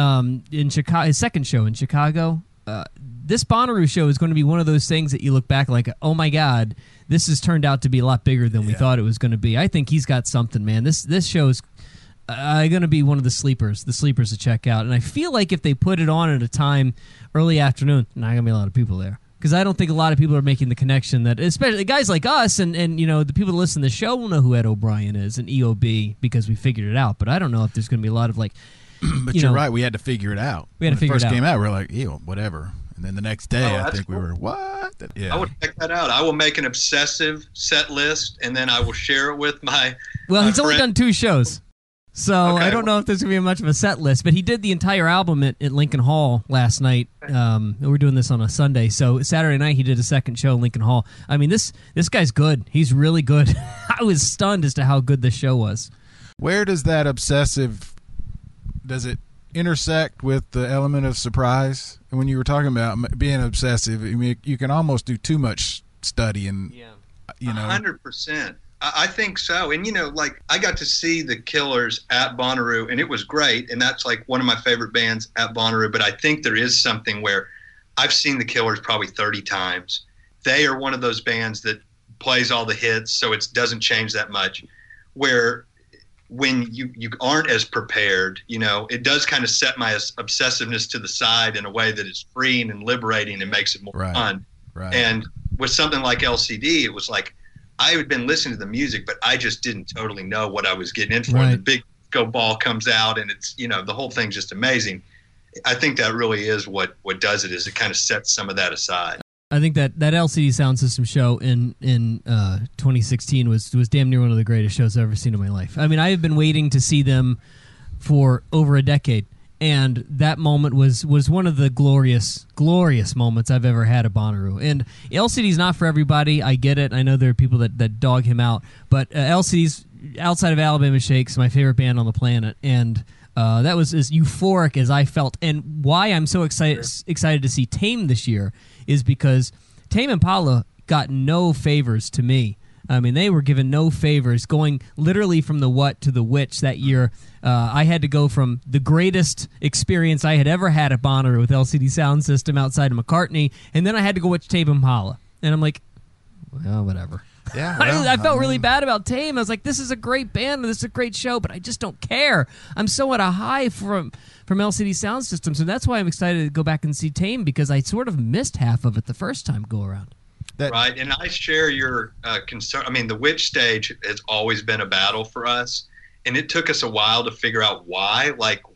in Chicago, his second show in Chicago. This Bonnaroo show is going to be one of those things that you look back like, oh my God, this has turned out to be a lot bigger than we thought it was going to be. I think he's got something, man. This show is going to be one of the sleepers to check out. And I feel like if they put it on at a time, early afternoon, not going to be a lot of people there. Because I don't think a lot of people are making the connection that, especially guys like us and the people that listen to the show will know who Ed O'Brien is and EOB because we figured it out. But I don't know if there's going to be a lot of like. But you're right. We had to figure it out. When it first came out, we were like, ew, whatever. And then the next day, I think we were, what? Yeah. I would check that out. I will make an obsessive set list, and then I will share it with my. Well, he's only done 2 shows. So okay. I don't know if there's going to be much of a set list, but he did the entire album at Lincoln Hall last night. We're doing this on a Sunday. So Saturday night he did a second show at Lincoln Hall. This guy's good. He's really good. I was stunned as to how good this show was. Where does that obsessive, does it intersect with the element of surprise? When you were talking about being obsessive, you can almost do too much study and, 100%. I think so. And, I got to see the Killers at Bonnaroo, and it was great. And that's like one of my favorite bands at Bonnaroo. But I think there is something where I've seen the Killers probably 30 times. They are one of those bands that plays all the hits, so it doesn't change that much. Where when you aren't as prepared, it does kind of set my obsessiveness to the side in a way that is freeing and liberating and makes it more fun. Right. And with something like LCD, it was like I had been listening to the music, but I just didn't totally know what I was getting in for. Right. The big go ball comes out, and it's the whole thing's just amazing. I think that really is what does it, is it kind of sets some of that aside. I think that LCD Sound System show in 2016 was damn near one of the greatest shows I've ever seen in my life. I mean, I have been waiting to see them for over a decade, and that moment was one of the glorious moments I've ever had at Bonnaroo. And LCD's not for everybody. I get it. I know there are people that dog him out, but LCD's, outside of Alabama Shakes, my favorite band on the planet, and that was as euphoric as I felt. And why I'm so excited to see Tame this year is because Tame Impala got no favors to me. I mean, they were given no favors, going literally from the what to the which that year. I had to go from the greatest experience I had ever had at Bonnaroo with LCD Sound System outside of McCartney, and then I had to go watch Tame Impala. And I'm like, well, whatever. Yeah, I felt really bad about Tame. I was like, this is a great band, this is a great show, but I just don't care. I'm so at a high from LCD Sound System, so that's why I'm excited to go back and see Tame, because I sort of missed half of it the first time go around. Right, and I share your concern. I mean, the Witch stage has always been a battle for us, and it took us a while to figure out why.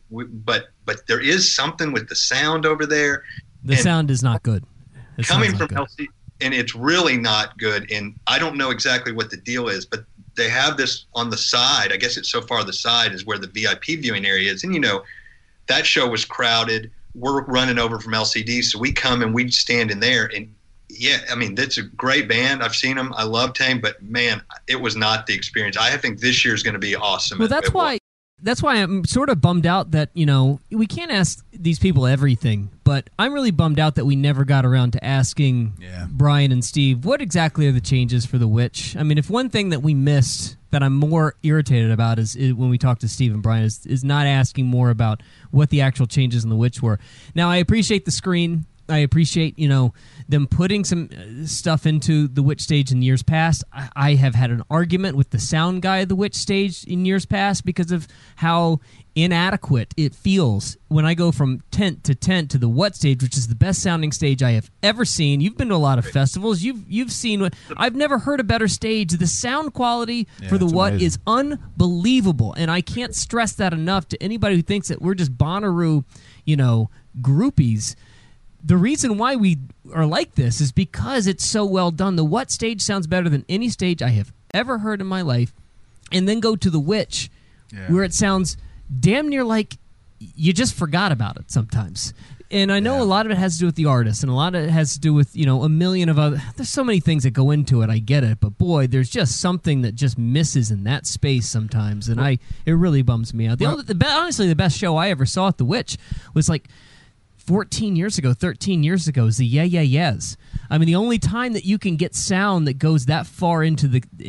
But there is something with the sound over there. The sound is not good. Coming from LCD, and it's really not good. And I don't know exactly what the deal is, but they have this on the side. I guess it's so far the side is where the VIP viewing area is. And, that show was crowded. We're running over from LCD, so we come and we stand in there. And, yeah, I mean, that's a great band. I've seen them. I love Tame, but, man, it was not the experience. I think this year is going to be awesome. Well, that's why I'm sort of bummed out that, we can't ask these people everything, but I'm really bummed out that we never got around to asking Brian and Steve, what exactly are the changes for the Witch? I mean, if one thing that we missed that I'm more irritated about is when we talk to Steve and Brian is not asking more about what the actual changes in the Witch were. Now, I appreciate the screen. I appreciate, them putting some stuff into the Witch stage in years past. I have had an argument with the sound guy of the Witch stage in years past because of how inadequate it feels when I go from tent to the What stage, which is the best sounding stage I have ever seen. You've been to a lot of festivals. You've seen what I've never heard a better stage. The sound quality for the What is unbelievable, and I can't stress that enough to anybody who thinks that we're just Bonnaroo, groupies. The reason why we are like this is because it's so well done. The What stage sounds better than any stage I have ever heard in my life. And then go to the Witch, where it sounds damn near like you just forgot about it sometimes. And I know a lot of it has to do with the artist, and a lot of it has to do with, a million of other... There's so many things that go into it, I get it. But, boy, there's just something that just misses in that space sometimes. And it really bums me out. Honestly, the best show I ever saw at the Witch was like... 13 years ago is the Yeah Yeah Yeahs. I mean, the only time that you can get sound that goes that far into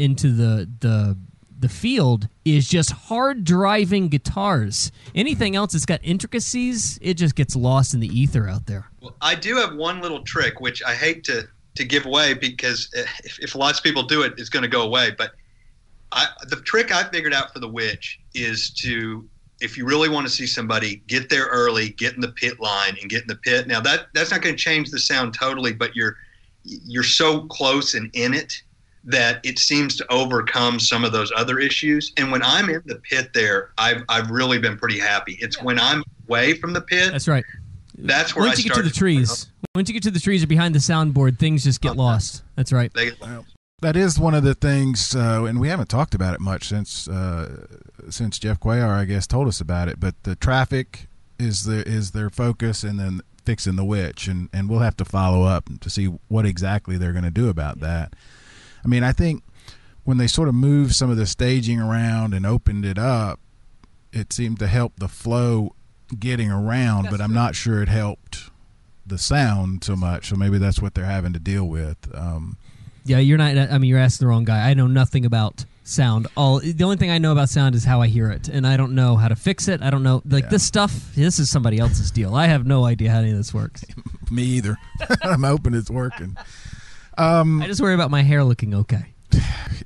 the field is just hard driving guitars. Anything else that's got intricacies, it just gets lost in the ether out there. Well, I do have one little trick, which I hate to give away because if lots of people do it, it's going to go away. But the trick I figured out for the Witch is to... If you really want to see somebody, get there early, get in the pit line, and get in the pit. Now that's not going to change the sound totally, but you're so close and in it that it seems to overcome some of those other issues. And when I'm in the pit there, I've really been pretty happy. It's when I'm away from the pit. That's right. That's where Once you get to the trees. Once you get to the trees or behind the soundboard, things just get lost. That's right. That is one of the things, and we haven't talked about it much since Jeff Cuellar, I guess, told us about it. But the traffic is their focus, and then fixing the Witch, and we'll have to follow up to see what exactly they're going to do about that. I mean, I think when they sort of moved some of the staging around and opened it up, it seemed to help the flow getting around, but I'm not sure it helped the sound so much. So maybe that's what they're having to deal with. Yeah, you're not. I mean, you're asking the wrong guy. I know nothing about sound. The only thing I know about sound is how I hear it, and I don't know how to fix it. I don't know. This stuff, this is somebody else's deal. I have no idea how any of this works. Me either. I'm hoping it's working. I just worry about my hair looking okay.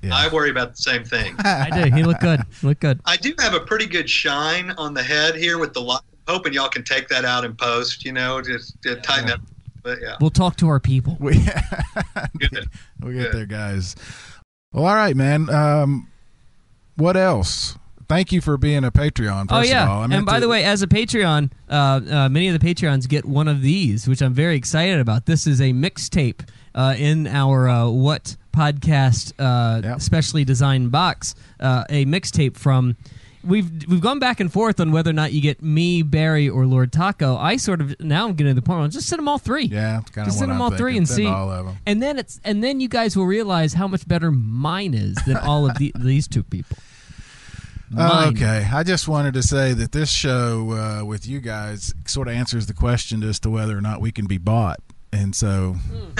I worry about the same thing. I do. He looked good. Look good. I do have a pretty good shine on the head here with the light. Hoping y'all can take that out in post, just tighten that. But yeah. We'll talk to our people. We'll Good. get there, guys. Well, all right, man. What else? Thank you for being a Patreon, first of all. And by the way, as a Patreon, many of the Patreons get one of these, which I'm very excited about. This is a mixtape in our What Podcast specially designed box. A mixtape from... We've gone back and forth on whether or not you get me, Barry, or Lord Taco. I sort of now I'm getting to the point where just send them all three. Yeah, kind of just send them all three and see. All of them. And then you guys will realize how much better mine is than all of these two people. Okay, I just wanted to say that this show with you guys sort of answers the question as to whether or not we can be bought. And so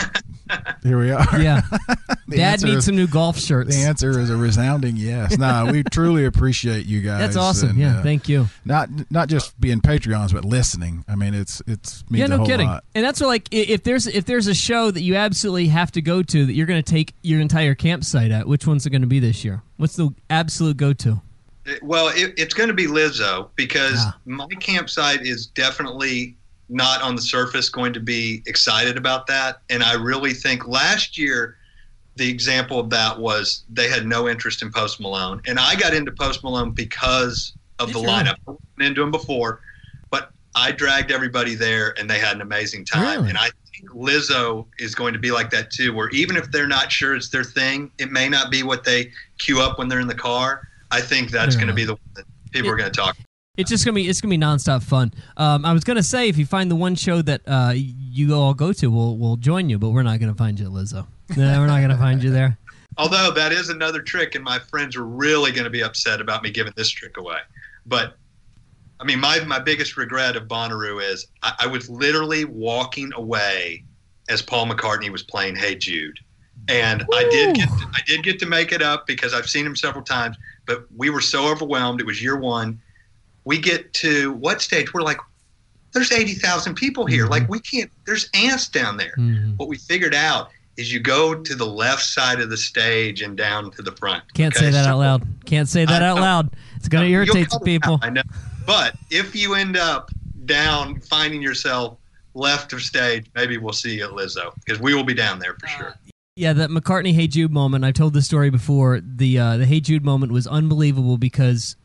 here we are. Yeah. Dad needs some new golf shirts. The answer is a resounding yes. We truly appreciate you guys. That's awesome. And, thank you. Not just being Patreons, but listening. I mean, it's means a whole lot. And that's what, like, if there's a show that you absolutely have to go to that you're going to take your entire campsite at, which one's it going to be this year? What's the absolute go-to? Well, it's going to be Lizzo because my campsite is definitely not on the surface going to be excited about that. And I really think last year, the example of that was they had no interest in Post Malone. And I got into Post Malone because of the lineup. I wasn't into him before, but I dragged everybody there and they had an amazing time. Really? And I think Lizzo is going to be like that too, where even if they're not sure it's their thing, it may not be what they queue up when they're in the car. I think that's going to be the one that people are going to talk about. It's just gonna be nonstop fun. I was gonna say if you find the one show that you all go to, we'll join you, but we're not gonna find you at Lizzo. No, we're not gonna find you there. Although that is another trick, and my friends are really going to be upset about me giving this trick away. But I mean, my biggest regret of Bonnaroo is I was literally walking away as Paul McCartney was playing "Hey Jude," and I did get to make it up because I've seen him several times. But we were so overwhelmed. It was year one. We get to what stage? We're like, there's 80,000 people here. Like, we can't, there's ants down there. What we figured out is you go to the left side of the stage and down to the front. Can't say that out loud. Can't say that out loud. It's going to irritate some people. I know. But if you end up down, finding yourself left of stage, maybe we'll see you at Lizzo because we will be down there for sure. Yeah, that McCartney "Hey Jude" moment. I've told this story before. The "Hey Jude" moment was unbelievable because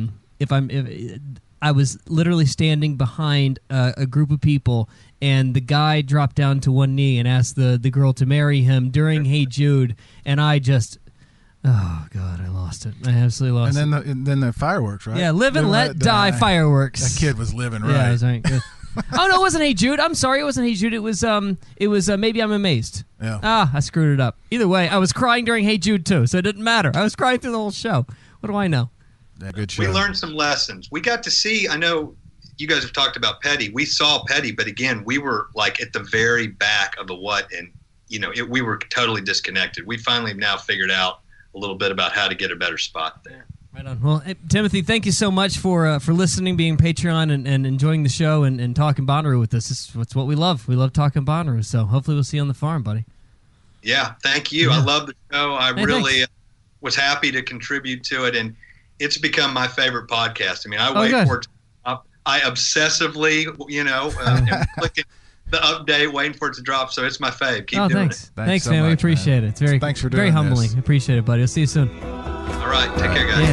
I was literally standing behind a group of people, and the guy dropped down to one knee and asked the girl to marry him during "Hey Jude," and I just, oh God, I lost it. I absolutely lost it. And then the fireworks, right? Yeah, live and let die fireworks. That kid was living right. Yeah, it was right. Good. Oh no, it wasn't "Hey Jude." I'm sorry, it wasn't "Hey Jude." It was "Maybe I'm Amazed." Yeah. I screwed it up. Either way, I was crying during "Hey Jude" too, so it didn't matter. I was crying through the whole show. What do I know? Good show. We learned some lessons. We got to see, I know you guys have talked about Petty. We saw Petty, but again, we were like at the very back of the what, and we were totally disconnected. We finally have now figured out a little bit about how to get a better spot there. Right on. Well, Timothy, thank you so much for listening, being Patreon, and enjoying the show and talking Bonnaroo with us. It's what we love. We love talking Bonnaroo, so hopefully we'll see you on the farm, buddy. Yeah, thank you. I love the show. I really was happy to contribute to it, and it's become my favorite podcast. I mean, I wait for it to drop. I obsessively, am clicking the update, waiting for it to drop, so it's my fave. Keep doing it. Thanks, so man. much, We appreciate it. It's thanks for doing very humbling. this. Appreciate it, buddy. I'll see you soon. All right. Take care, guys.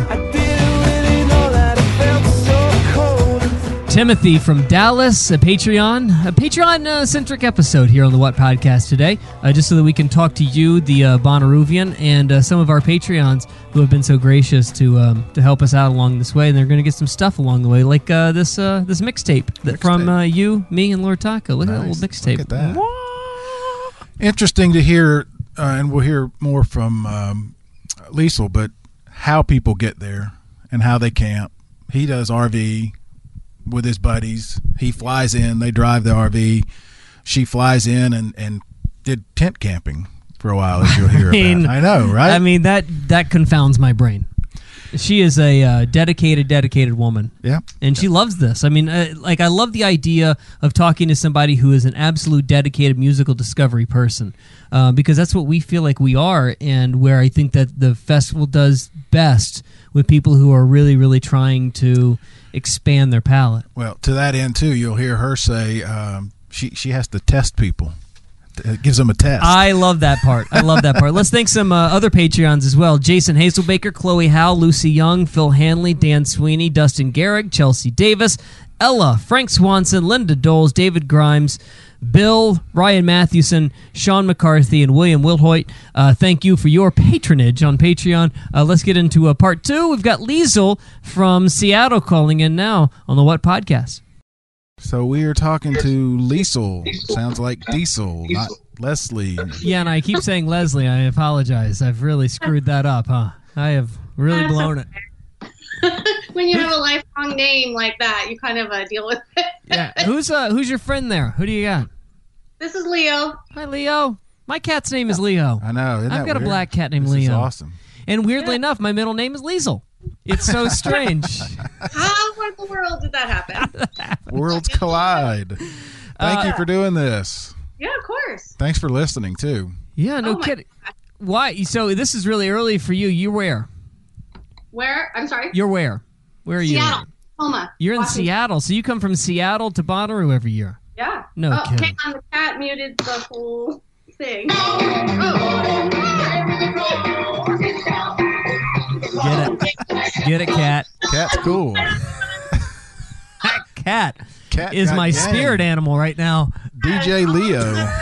Timothy from Dallas, a Patreon-centric episode here on the What Podcast today, just so that we can talk to you, the Bonnaroovian, and some of our Patreons who have been so gracious to help us out along this way. And they're going to get some stuff along the way, like this mixtape from you, me, and Lord Taco. Look at that little mixtape. Look at that. Interesting to hear, and we'll hear more from Liesl, but how people get there and how they camp. He does RV with his buddies. He flies in, they drive the RV. She flies in and did tent camping for a while, as you'll hear about. I know, right? I mean, that confounds my brain. She is a dedicated woman. Yeah. And she loves this. I mean, I love the idea of talking to somebody who is an absolute dedicated musical discovery person, because that's what we feel like we are, and where I think that the festival does best with people who are really, really trying to expand their palette. Well, to that end, too, you'll hear her say she has to test people. It gives them a test. I love that part. Let's thank some other Patreons as well. Jason Hazelbaker, Chloe Howe, Lucy Young, Phil Hanley, Dan Sweeney, Dustin Garrick, Chelsea Davis, Ella, Frank Swanson, Linda Doles, David Grimes, Bill, Ryan Mathewson, Sean McCarthy, and William Wilhoit. Thank you for your patronage on Patreon. Let's get into part 2. We've got Liesl from Seattle calling in now on the What Podcast. So we are talking to Liesl. Sounds like Diesel, not Leslie. Yeah, and I keep saying Leslie. I apologize. I've really screwed that up, huh? I have really blown it. When you have a lifelong name like that, you kind of deal with it. Yeah. Who's your friend there? Who do you got? This is Leo. Hi, Leo. My cat's name is Leo. I know. I've got a black cat named This Leo. is awesome. And weirdly enough, my middle name is Liesl. It's so strange. How in the world did that happen? Worlds collide. Thank you for doing this. Yeah, of course. Thanks for listening, too. Yeah, no kidding. Why? So this is really early for you. You're where? Where? I'm sorry? You're where? Where are you? Seattle. Oklahoma. You're in Washington. Seattle. So you come from Seattle to Bonnaroo every year. Yeah. No kidding. Hang on, the cat muted the whole thing. Get it, cat. Cat's cool. Cat Cat is got my game. spirit animal right now. DJ Leo.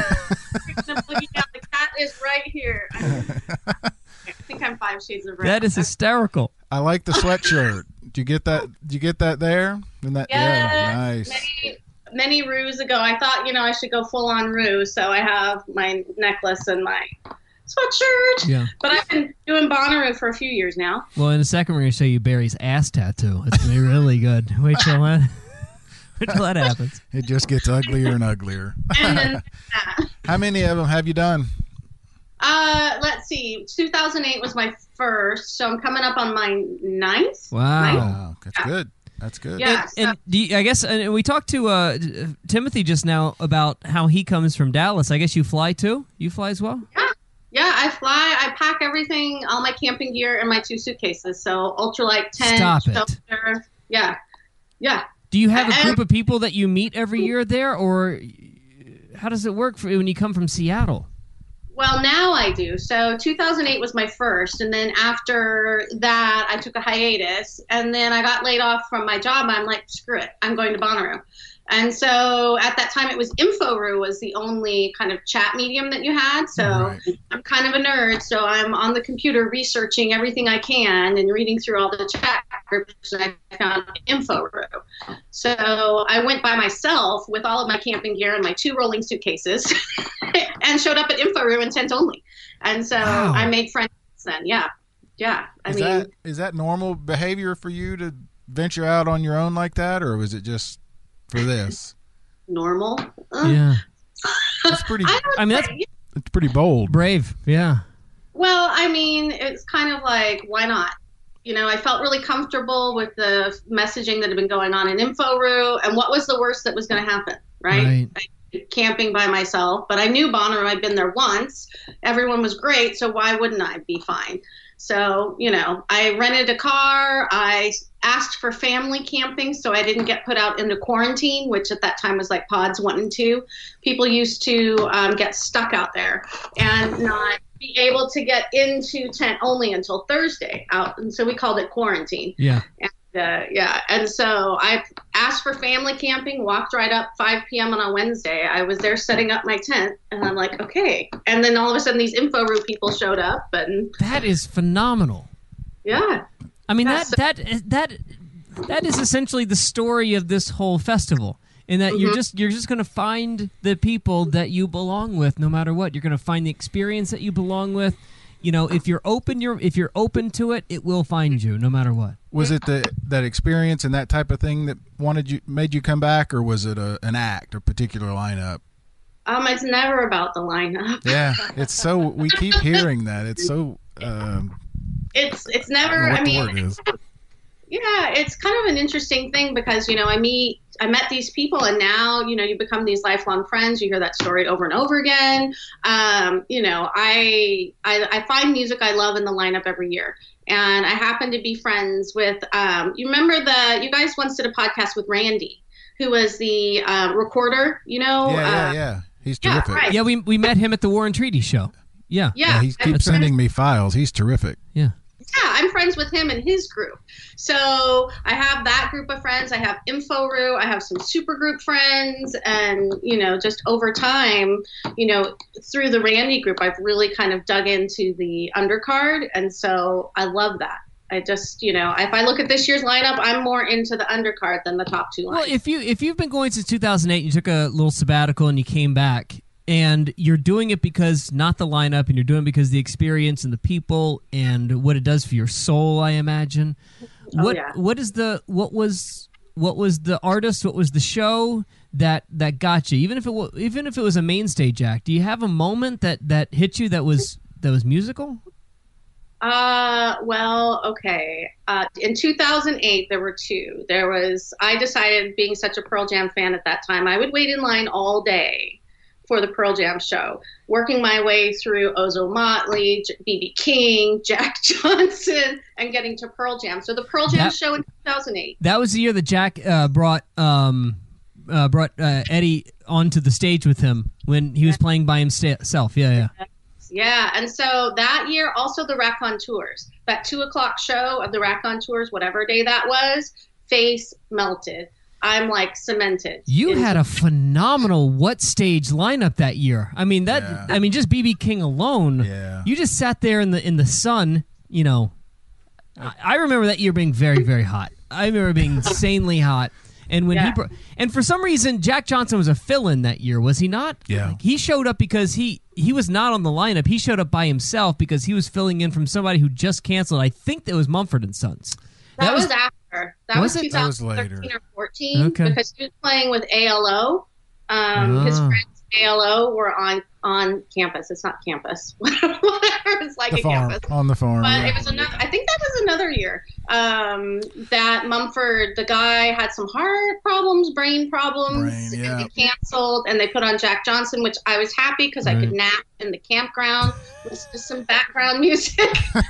The cat is right here. I think I'm 5 shades of red. That is hysterical. I like the sweatshirt. Did you get that? Did you get that there? Yeah, nice. Many roos ago, I thought, I should go full on roo, so I have my necklace and my sweatshirt. Yeah. But I've been doing Bonnaroo for a few years now. Well, in a second, we're going to show you Barry's ass tattoo. It's going to be really good. Wait till that happens. It just gets uglier and uglier. And then How many of them have you done? let's see. 2008 was my first, so I'm coming up on my 9th. Wow. That's good. That's good. Yeah. And I guess we talked to Timothy just now about how he comes from Dallas. I guess you fly too? You fly as well? Yeah, I fly. I pack everything, all my camping gear in my 2 suitcases. So ultralight tent, Stop it. shelter. Yeah. Do you have a group of people that you meet every year there, or how does it work when you come from Seattle? Well, now I do. So 2008 was my first, and then after that, I took a hiatus, and then I got laid off from my job. I'm like, screw it, I'm going to Bonnaroo. And so at that time, it was InfoRoo was the only kind of chat medium that you had. So Right. I'm kind of a nerd, so I'm on the computer researching everything I can and reading through all the chat groups, and I found InfoRoo. So I went by myself with all of my camping gear and my 2 rolling suitcases and showed up at InfoRoo intent only. And so I made friends then. Yeah. Is that normal behavior for you to venture out on your own like that, or was it just for this? Normal. Yeah. That's pretty. That's It's pretty bold. brave. Yeah. Well, I mean, it's kind of like, why not? I felt really comfortable with the messaging that had been going on in InfoRoo, and what was the worst that was going to happen, right? Camping by myself, but I knew Bonnaroo. I'd been there once. Everyone was great, so why wouldn't I be fine? So, I rented a car. I asked for family camping so I didn't get put out into quarantine, which at that time was like pods 1 and 2. People used to get stuck out there and not be able to get into tent only until Thursday out. And so we called it quarantine. Yeah. And so I asked for family camping, walked right up 5 p.m. on a Wednesday. I was there setting up my tent, and I'm like, okay. And then all of a sudden these InfoRoo people showed up, and That is phenomenal. yeah. I mean, Yeah, that is essentially the story of this whole festival. In that you're just going to find the people that you belong with, no matter what. You're going to find the experience that you belong with. If you're open to it, it will find you, no matter what. Was it that experience and that type of thing that made you come back, or was it an act, a particular lineup? It's never about the lineup. Yeah, it's so we keep hearing that. It's so it's never. I mean, yeah, it's kind of an interesting thing because I met these people, and now you become these lifelong friends. You hear that story over and over again. I find music I love in the lineup every year, and I happen to be friends with. You remember you guys once did a podcast with Randy, who was the recorder. Yeah. He's terrific. Yeah, right. Yeah, we met him at the War and Treaty show. Yeah. He keeps sending me files. He's terrific. Yeah. Yeah, I'm friends with him and his group. So I have that group of friends. I have InfoRoo. I have some supergroup friends. And, just over time, through the Randy group, I've really kind of dug into the undercard. And so I love that. I just, if I look at this year's lineup, I'm more into the undercard than the top two lines. Well, if you've been going since 2008, you took a little sabbatical and you came back, and you're doing it because not the lineup, and you're doing it because the experience and the people and what it does for your soul, I imagine. What was the artist? What was the show that got you? Even if it was a main stage act, do you have a moment that hit you that was musical? Well, okay. In 2008, there were two. I decided, being such a Pearl Jam fan at that time, I would wait in line all day for the Pearl Jam show, working my way through Ozzo Motley, B.B. King, Jack Johnson, and getting to Pearl Jam. So the Pearl Jam show in 2008. That was the year that Jack brought Eddie onto the stage with him when he was playing by himself. Yeah. Yeah, and so that year, also the Raconteurs, that 2:00 show of the Raconteurs, whatever day that was, face melted. I'm like cemented. You had a phenomenal What Stage lineup that year. I mean just BB King alone. Yeah. You just sat there in the sun. I remember that year being very, very hot. I remember being insanely hot. And when and for some reason Jack Johnson was a fill-in that year, was he not? Yeah. Like, he showed up because he was not on the lineup. He showed up by himself because he was filling in from somebody who just canceled. I think that was Mumford and Sons. That was after. That was 2013 or 14 because he was playing with ALO. His friends ALO were on campus. It's not campus. Whatever. It's like campus. On the farm. But it was another. I think that was another year that Mumford, the guy, had some heart problems, brain problems, and they canceled, and they put on Jack Johnson, which I was happy because I could nap in the campground with just some background music.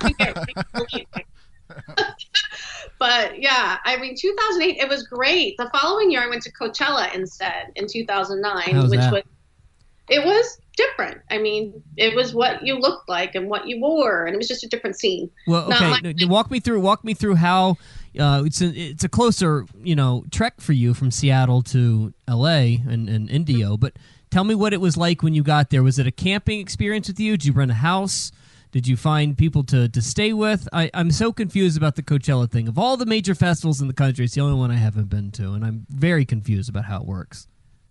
But yeah, I mean, 2008, it was great. The following year, I went to Coachella instead in 2009, it was different. I mean, it was what you looked like and what you wore, and it was just a different scene. Well, okay, walk me through how it's a closer trek for you from Seattle to LA and Indio, but tell me what it was like when you got there. Was it a camping experience with you? Did you rent a house? Did you find people to stay with? I'm so confused about the Coachella thing. Of all the major festivals in the country, it's the only one I haven't been to, and I'm very confused about how it works.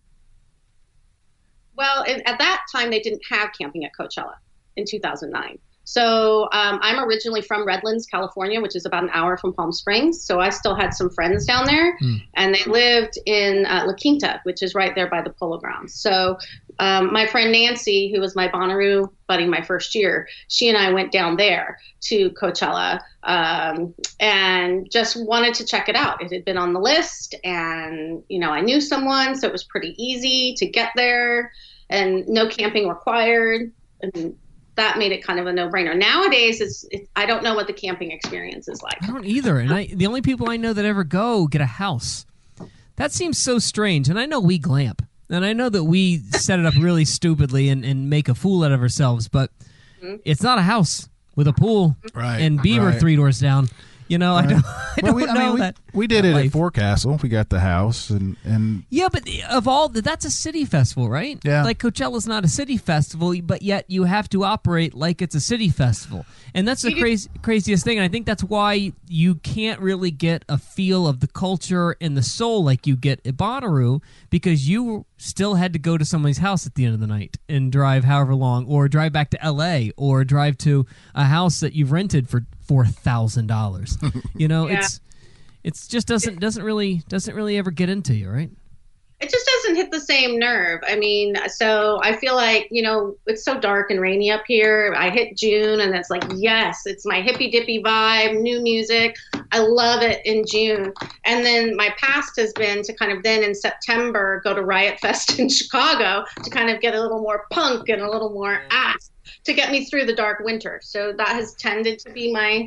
Well, at that time, they didn't have camping at Coachella in 2009. So I'm originally from Redlands, California, which is about an hour from Palm Springs. So I still had some friends down there, and they lived in La Quinta, which is right there by the Polo Grounds. So my friend Nancy, who was my Bonnaroo buddy my first year, she and I went down there to Coachella and just wanted to check it out. It had been on the list, and I knew someone, so it was pretty easy to get there, and no camping required. And that made it kind of a no-brainer. Nowadays, I don't know what the camping experience is like. I don't either. And the only people I know that ever go get a house. That seems so strange. And I know we glamp. And I know that we set it up really stupidly and make a fool out of ourselves. But it's not a house with a pool and beaver 3 doors down. I don't know that. We did it at Forecastle. We got the house and yeah, but that's a city festival, right? Yeah. Like Coachella's not a city festival, but yet you have to operate like it's a city festival, and that's the craziest thing. And I think that's why you can't really get a feel of the culture and the soul like you get at Bonnaroo, because you still had to go to somebody's house at the end of the night and drive however long, or drive back to LA, or drive to a house that you've rented for $4,000. It's just doesn't really ever get into you, right? it just doesn't hit the same nerve. I mean, so I feel like, it's so dark and rainy up here. I hit June and it's like, yes, it's my hippy dippy vibe, new music. I love it in June. And then my past has been to kind of then in September go to Riot Fest in Chicago to kind of get a little more punk and a little more ass to get me through the dark winter. So that has tended to be my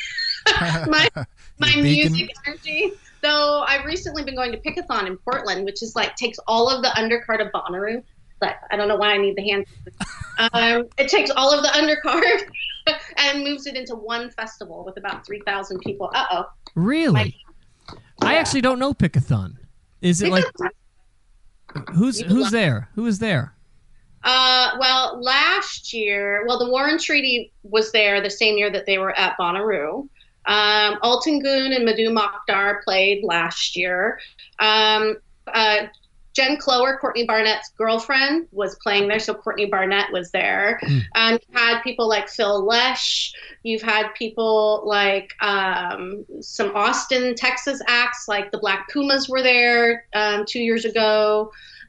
my music energy. So I've recently been going to Pickathon in Portland, which is like takes all of the undercard of Bonnaroo. But I don't know why I need the hand. It takes all of the undercard and moves it into one festival with about 3,000 people. Really? I actually don't know Pickathon. Is it like who's there? Who is there? Well, last year, the Warren Treaty was there the same year that they were at Bonnaroo. Alton Goon and Madhu Mokhtar played last year. Jen Clower, Courtney Barnett's girlfriend, was playing there, so Courtney Barnett was there. You've had people like Phil Lesh. You've had people like some Austin, Texas acts, like the Black Pumas were there 2 years ago.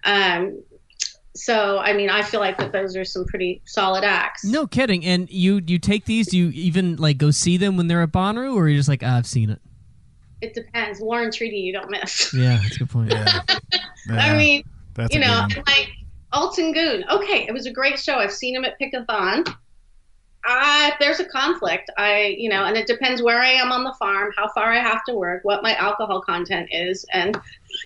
So, I mean, I feel like that those are some pretty solid acts. No kidding. And you take these, do you even like go see them when they're at Bonnaroo, or are you just like, I've seen it? It depends. Warren Treaty, you don't miss. Yeah, that's a good point. Yeah. I mean, like Alton Goon. Okay, it was a great show. I've seen him at Pickathon. There's a conflict. And it depends where I am on the farm, how far I have to work, what my alcohol content is, and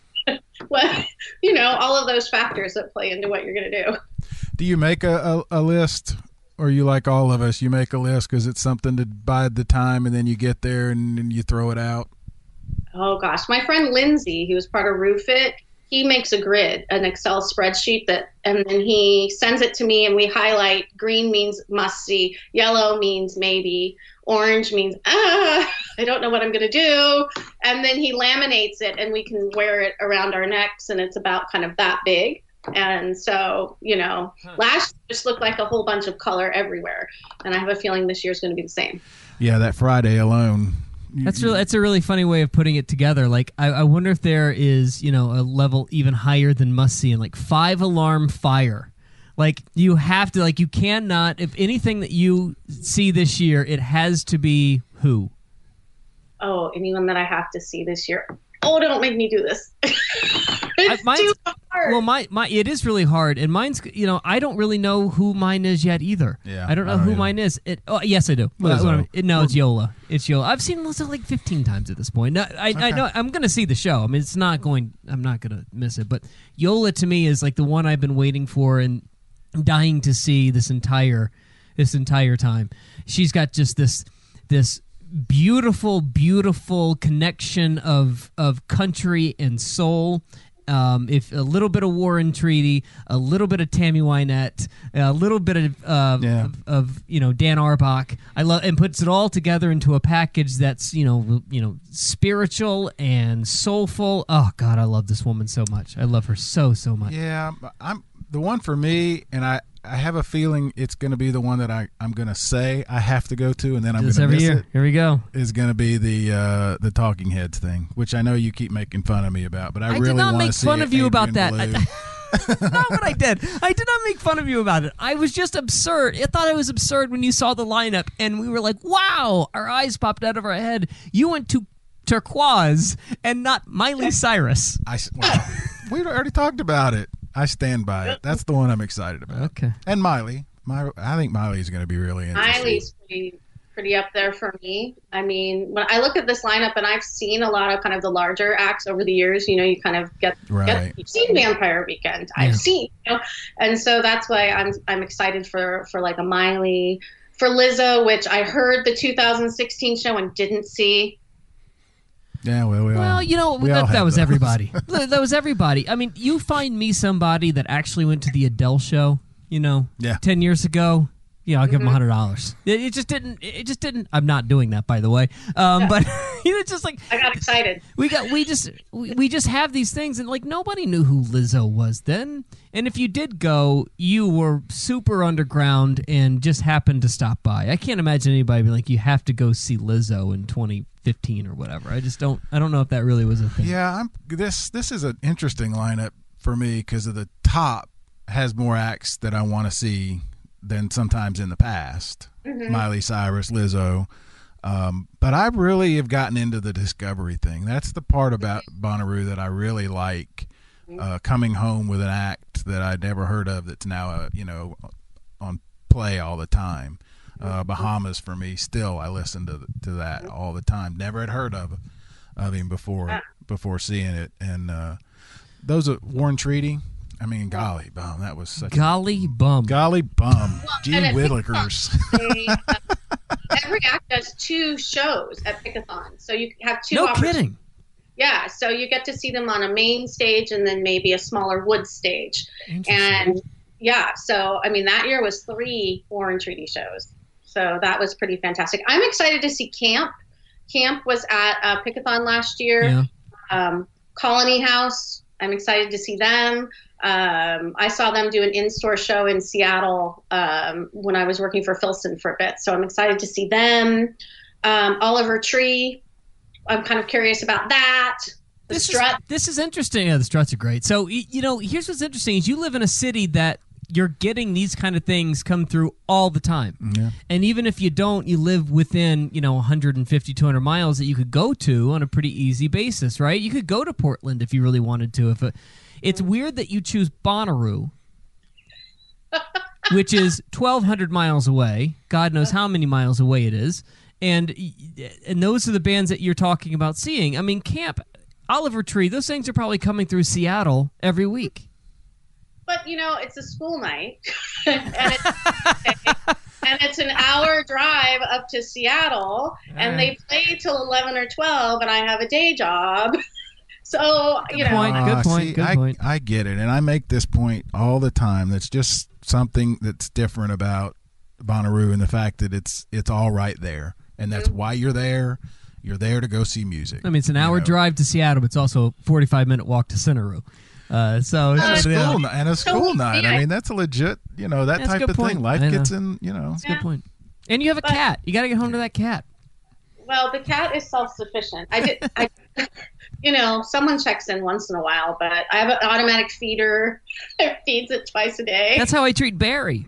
all of those factors that play into what you're going to do. Do you make a list, or you like all of us, you make a list because it's something to bide the time and then you get there and you throw it out? Oh, gosh. My friend Lindsay, who was part of RooFit, he makes a grid, an Excel spreadsheet, and then he sends it to me and we highlight. Green means must see, yellow means maybe, orange means, I don't know what I'm going to do. And then he laminates it and we can wear it around our necks, and it's about kind of that big. And so, last year just looked like a whole bunch of color everywhere. And I have a feeling this year's going to be the same. Yeah, that Friday alone. That's a really funny way of putting it together. Like, I wonder if there is, a level even higher than must see, and like 5-alarm fire. Like, you have to, like, you cannot, if anything that you see this year, it has to be who? Oh, anyone that I have to see this year. Oh, don't make me do this. It's too hard. Well, it is really hard, and mine's, I don't really know who mine is yet either. Yeah, I don't know who mine is. Yes, I do. Lizzo. No, it's Yola. It's Yola. I've seen Lizzo like 15 times at this point. No, I know I'm going to see the show. I mean, I'm not going to miss it. But Yola to me is like the one I've been waiting for and dying to see this entire time. She's got just this beautiful connection of country and soul. If a little bit of Warren Treaty, a little bit of Tammy Wynette, a little bit of Dan Auerbach, I love, and puts it all together into a package that's spiritual and soulful. Oh God, I love this woman so much. I love her so much. Yeah, I'm the one for me, and I have a feeling it's going to be the one that I'm going to say I have to go to, and then I'm going to miss it. Here we go. Is going to be the Talking Heads thing, which I know you keep making fun of me about, but I really did not want make to see fun of you about that. That's not what I did. I did not make fun of you about it. I was just absurd. I thought it was absurd when you saw the lineup, and we were like, wow, our eyes popped out of our head. You went to Turquoise and not Miley Cyrus. We already talked about it. I stand by it. That's the one I'm excited about. Okay. And Miley. I think Miley's going to be really interesting. Miley's pretty up there for me. I mean, when I look at this lineup, and I've seen a lot of kind of the larger acts over the years, you kind of get you've seen Vampire Weekend. I've seen, and so that's why I'm excited for like a Miley, for Lizzo, which I heard the 2016 show and didn't see. Yeah, that was everybody. That was everybody. I mean, you find me somebody that actually went to the Adele show, 10 years ago. I'll give them $100. It just didn't. I'm not doing that, by the way. But it's just like I got excited. We just have these things, and like nobody knew who Lizzo was then. And if you did go, you were super underground and just happened to stop by. I can't imagine anybody being like, you have to go see Lizzo in 2015 or whatever. I don't know if that really was a thing. Yeah, this is an interesting lineup for me because of the top has more acts that I want to see than sometimes in the past. Mm-hmm. Miley Cyrus, Lizzo. But I really have gotten into the discovery thing. That's the part about Bonnaroo that I really like. Coming home with an act that I'd never heard of that's now, on play all the time. Bahamas for me, still I listen to that all the time. Never had heard of him before seeing it. And those are Warren Treaty. I mean, golly bum, that was such golly bum. Gee Willikers. Every act does 2 shows at Pickathon, so you have 2. No kidding. Yeah, so you get to see them on a main stage and then maybe a smaller wood stage. And yeah, so I mean that year was 3 Warren Treaty shows. So that was pretty fantastic. I'm excited to see Camp. Camp was at Pickathon last year. Yeah. Colony House. I'm excited to see them. I saw them do an in-store show in Seattle when I was working for Filson for a bit. So I'm excited to see them. Oliver Tree. I'm kind of curious about that. This is interesting. Yeah, the Struts are great. So, here's what's interesting is you live in a city that you're getting these kind of things come through all the time. Yeah. And even if you don't, you live within, 150, 200 miles that you could go to on a pretty easy basis, right? You could go to Portland if you really wanted to. It's weird that you choose Bonnaroo, which is 1,200 miles away. God knows how many miles away it is. And those are the bands that you're talking about seeing. I mean, Camp, Oliver Tree, those things are probably coming through Seattle every week. But, it's a school night, and it's an hour drive up to Seattle, and they play till 11 or 12, and I have a day job. So, Good point. I get it, and I make this point all the time. That's just something that's different about Bonnaroo and the fact that it's all right there. And that's why you're there. You're there to go see music. I mean, it's an hour drive to Seattle, but it's also a 45-minute walk to Centeroo. A school night. I mean, that's a legit, that type of thing. Life gets in, That's a good point. And you have a cat. You got to get home to that cat. Well, the cat is self-sufficient. Someone checks in once in a while, but I have an automatic feeder. It feeds it twice a day. That's how I treat Barry.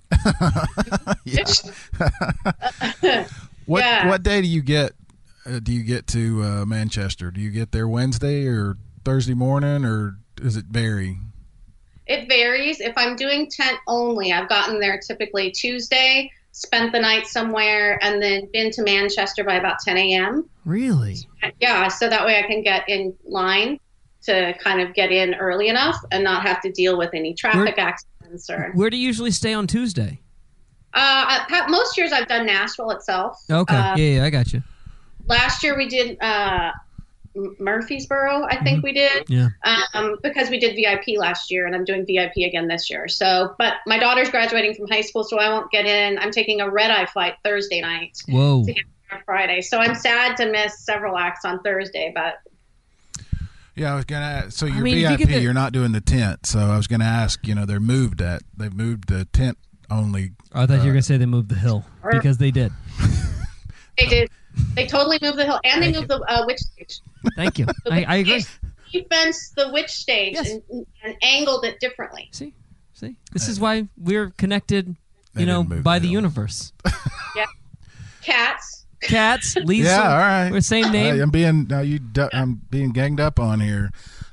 What day do you get to Manchester? Do you get there Wednesday or Thursday morning, or does it vary? It varies. If I'm doing tent only, I've gotten there typically Tuesday, spent the night somewhere, and then been to Manchester by about 10 a.m. Really? Yeah, so that way I can get in line to kind of get in early enough and not have to deal with any traffic accidents. Where do you usually stay on Tuesday? Most years I've done Nashville itself. Okay, I got you. Last year we did Murfreesboro, I think we did. Yeah. Because we did VIP last year, and I'm doing VIP again this year. So, but my daughter's graduating from high school, so I won't get in. I'm taking a red-eye flight Thursday night. Whoa. To get there on Friday. So I'm sad to miss several acts on Thursday, but. Yeah, I was gonna. So you're VIP. You're not doing the tent. So I was gonna ask. They've moved the tent only. I thought you were gonna say they moved the hill because they did. They did. They totally moved the hill, and they moved the witch stage. Thank you. I agree. He fenced the witch stage and angled it differently. See, this is why we're connected. By the universe. Yeah. Cats, Lisa. Yeah, all right. We're same name. I'm being ganged up on here.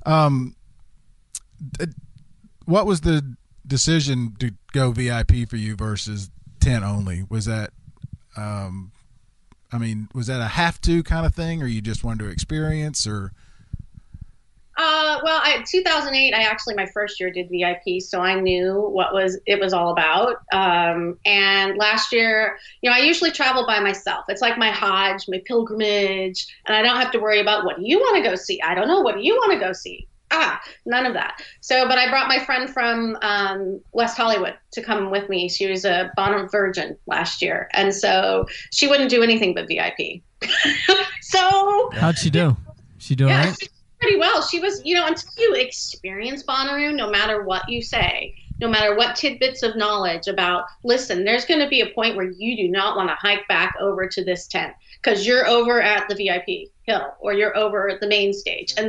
What was the decision to go VIP for you versus tent only? Was that, was that a have to kind of thing, or you just wanted to experience, or? Well, 2008, my first year did VIP, so I knew what it was all about. And last year, I usually travel by myself. It's like my Hajj, my pilgrimage, and I don't have to worry about what do you want to go see. I don't know. What do you want to go see? None of that. So, but I brought my friend from West Hollywood to come with me. She was a Bonham Virgin last year, and so she wouldn't do anything but VIP. So how'd she do? She do all right? Pretty well. She was, until you experience Bonnaroo, no matter what you say, no matter what tidbits of knowledge about, listen, there's going to be a point where you do not want to hike back over to this tent because you're over at the VIP hill or you're over at the main stage and there's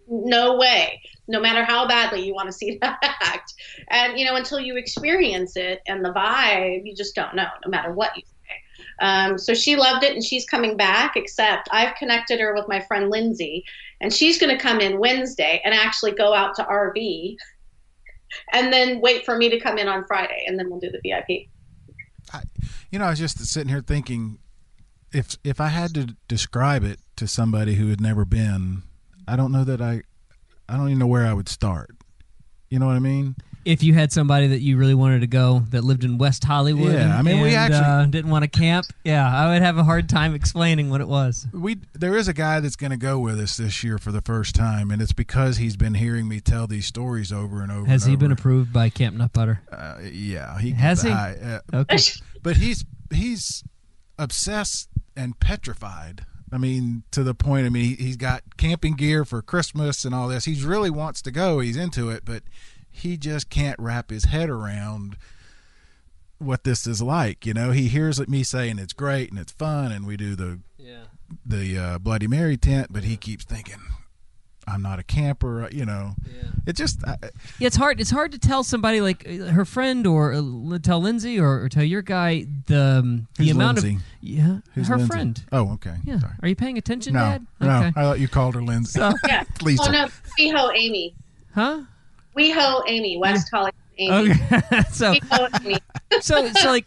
no way, no matter how badly you want to see that act. And, until you experience it and the vibe, you just don't know, no matter what you say. So she loved it, and she's coming back, except I've connected her with my friend Lindsay, and she's going to come in Wednesday and actually go out to RV and then wait for me to come in on Friday, and then we'll do the VIP. I was just sitting here thinking, if I had to describe it to somebody who had never been, I don't know that I don't even know where I would start. You know what I mean? If you had somebody that you really wanted to go that lived in West Hollywood, yeah, I mean, we actually didn't want to camp. Yeah, I would have a hard time explaining what it was. There is a guy that's going to go with us this year for the first time, and it's because he's been hearing me tell these stories over and over. Has he been approved by Camp Nut Butter? Yeah, has he? Okay, but he's obsessed and petrified. I mean, to the point. I mean, he's got camping gear for Christmas and all this. He really wants to go. He's into it, but he just can't wrap his head around what this is like. He hears me saying it's great and it's fun, and we do the Bloody Mary tent, but he keeps thinking, I'm not a camper. It just it's hard. It's hard to tell somebody like her friend, or tell Lindsay, or tell your guy the amount Lindsay? Who's her Lindsay? Friend. Oh, okay. Yeah. Sorry. Are you paying attention, No, Dad? no. Okay. I thought you called her Lindsay. Yeah. Please. Oh no, WeHo Amy. Huh? WeHo Amy, West Hollywood Amy. Okay. So WeHo Amy. so like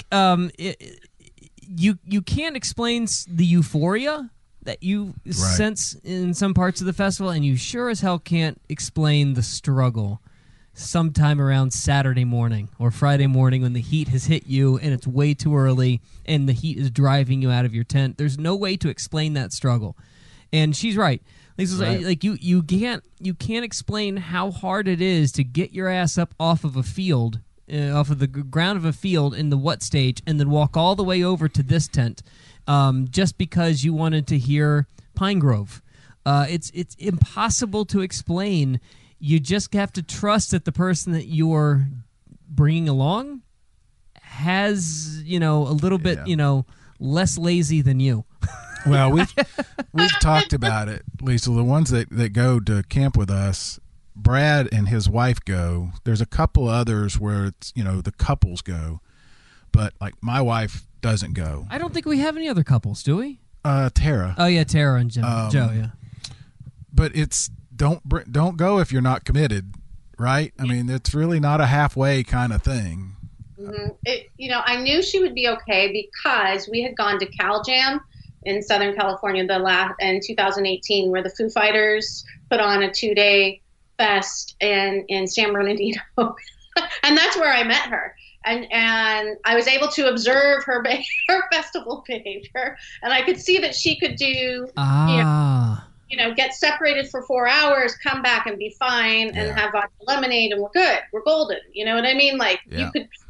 you can't explain the euphoria that you sense in some parts of the festival, and you sure as hell can't explain the struggle sometime around Saturday morning or Friday morning when the heat has hit you and it's way too early and the heat is driving you out of your tent. There's no way to explain that struggle. And she's right. Lisa's right. Like you can't explain how hard it is to get your ass up off of a field, off of the ground of a field in the what stage, and then walk all the way over to this tent. Just because you wanted to hear Pine Grove. It's impossible to explain. You just have to trust that the person that you're bringing along has, a little bit, less lazy than you. Well, we've talked about it, Lisa. The ones that go to camp with us, Brad and his wife go. There's a couple others where it's, the couples go. But, like, my wife doesn't go. I don't think we have any other couples, do we? Tara. Oh, yeah, Tara and Joe, yeah. But it's don't go if you're not committed, right? I mean, it's really not a halfway kind of thing. Mm-hmm. I knew she would be okay because we had gone to Cal Jam in Southern California in 2018, where the Foo Fighters put on a 2-day fest in San Bernardino. And that's where I met her. And I was able to observe her festival behavior, and I could see that she could do, get separated for 4 hours, come back and be fine, and have vodka lemonade, and we're good, we're golden. You know what I mean? Like you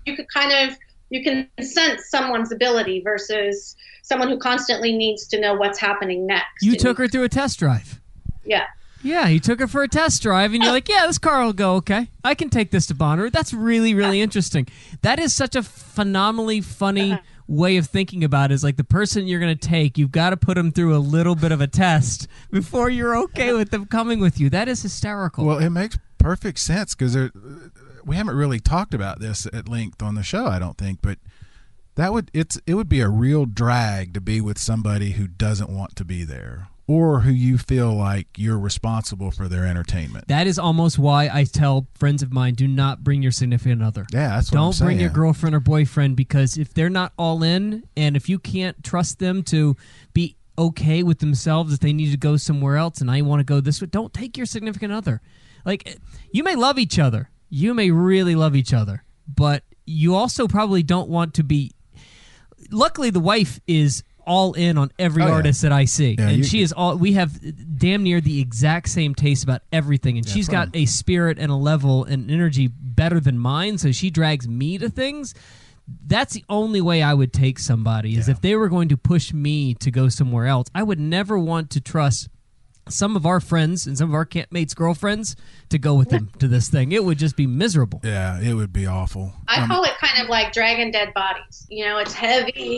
can sense someone's ability versus someone who constantly needs to know what's happening next. You took her through a test drive. Yeah. Yeah, you took her for a test drive, and you're like, yeah, this car will go okay. I can take this to Bonnaroo. That's really, really interesting. That is such a phenomenally funny way of thinking about it. Is like the person you're going to take, you've got to put them through a little bit of a test before you're okay with them coming with you. That is hysterical. Well, it makes perfect sense because we haven't really talked about this at length on the show, I don't think, but it would be a real drag to be with somebody who doesn't want to be there, or who you feel like you're responsible for their entertainment. That is almost why I tell friends of mine, do not bring your significant other. Yeah, that's what I'm saying. Don't bring your girlfriend or boyfriend, because if they're not all in, and if you can't trust them to be okay with themselves if they need to go somewhere else and I want to go this way, don't take your significant other. Like, you may love each other. You may really love each other. But you also probably don't want to be... Luckily, the wife is all in on every artist that I see. Yeah, and she is all. We have damn near the exact same taste about everything, and she's got a spirit and a level and energy better than mine, so she drags me to things. That's the only way I would take somebody, is if they were going to push me to go somewhere else. I would never want to trust some of our friends and some of our campmates' girlfriends to go with them to this thing. It would just be miserable. Yeah, it would be awful. I call it kind of like dragging dead bodies. It's heavy.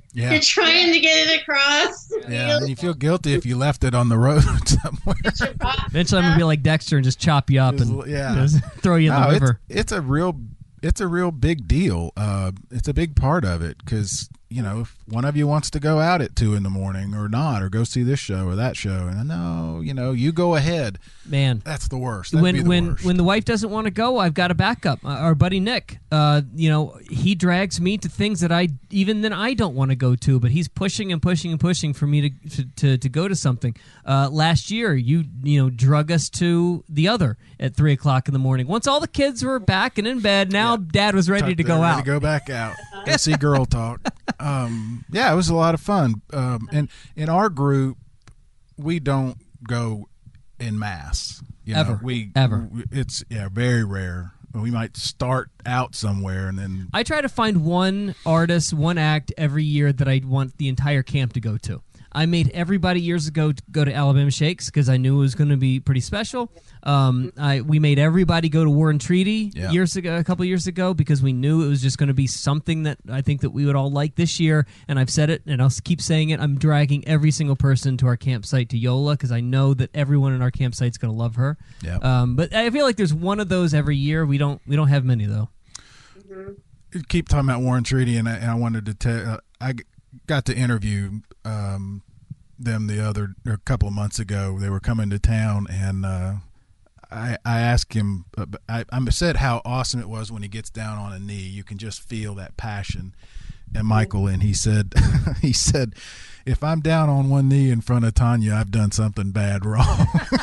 Yeah. You're trying to get it across. Yeah, and you feel guilty if you left it on the road somewhere. Eventually, I'm gonna be like Dexter and just chop you up and just throw you in the river. It's a real big deal. It's a big part of it because if one of you wants to go out at 2 a.m. or not, or go see this show or that show, and no, you go ahead. Man, that's the worst. When the wife doesn't want to go, I've got a backup. Our buddy Nick, he drags me to things that I don't want to go to, but he's pushing and pushing and pushing for me to go to something. Last year, you drug us to the other at 3 o'clock in the morning. Once all the kids were back and in bed, now Dad was ready to go out. To go back out. Go see Girl Talk. It was a lot of fun. And in our group, we don't go in mass. Ever. It's very rare. We might start out somewhere and then. I try to find one artist, one act every year that I want the entire camp to go to. I made everybody years ago go to Alabama Shakes because I knew it was going to be pretty special. We made everybody go to War and Treaty a couple years ago because we knew it was just going to be something that I think that we would all like this year. And I've said it, and I'll keep saying it. I'm dragging every single person to our campsite to Yola because I know that everyone in our campsite is going to love her. Yep. But I feel like there's one of those every year. We don't have many though. Mm-hmm. Keep talking about War and Treaty, and I wanted to tell. I got to interview them a couple of months ago. They were coming to town, and I asked him. I said how awesome it was when he gets down on a knee. You can just feel that passion. And Michael, and he said, if I'm down on one knee in front of Tanya, I've done something bad wrong.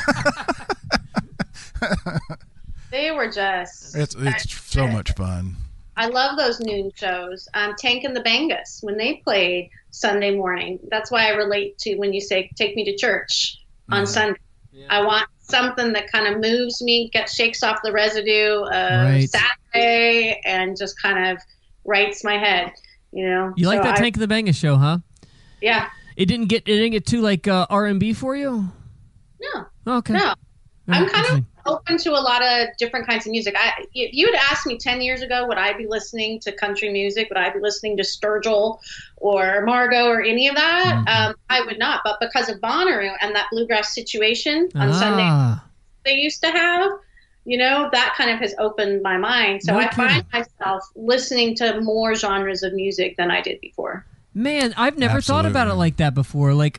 They were just. It's so much fun. I love those noon shows. Tank and the Bangus, when they played Sunday morning. That's why I relate to when you say, take me to church on Sunday. Yeah. I want something that kind of moves me, shakes off the residue of Saturday, and just kind of rights my head, You like that Tank and the Bangus show, huh? Yeah. It didn't get too like R&B for you? No. Okay. No. I'm kind of open to a lot of different kinds of music. If you had asked me 10 years ago, would I be listening to country music? Would I be listening to Sturgill or Margot or any of that? Mm-hmm. I would not. But because of Bonnaroo and that bluegrass situation on Sunday they used to have, that kind of has opened my mind. So I find myself listening to more genres of music than I did before. Man, I've never thought about it like that before. Like,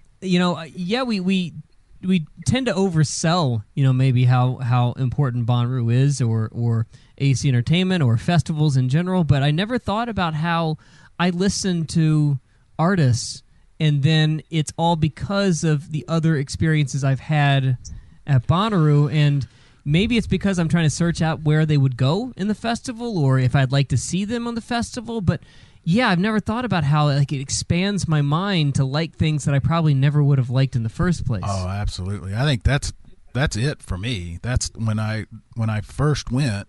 we tend to oversell, maybe how important Bonnaroo is or AC Entertainment or festivals in general, but I never thought about how I listen to artists and then it's all because of the other experiences I've had at Bonnaroo, and maybe it's because I'm trying to search out where they would go in the festival or if I'd like to see them on the festival, but yeah, I've never thought about how it expands my mind to like things that I probably never would have liked in the first place. Oh, absolutely. I think that's it for me. That's when I first went,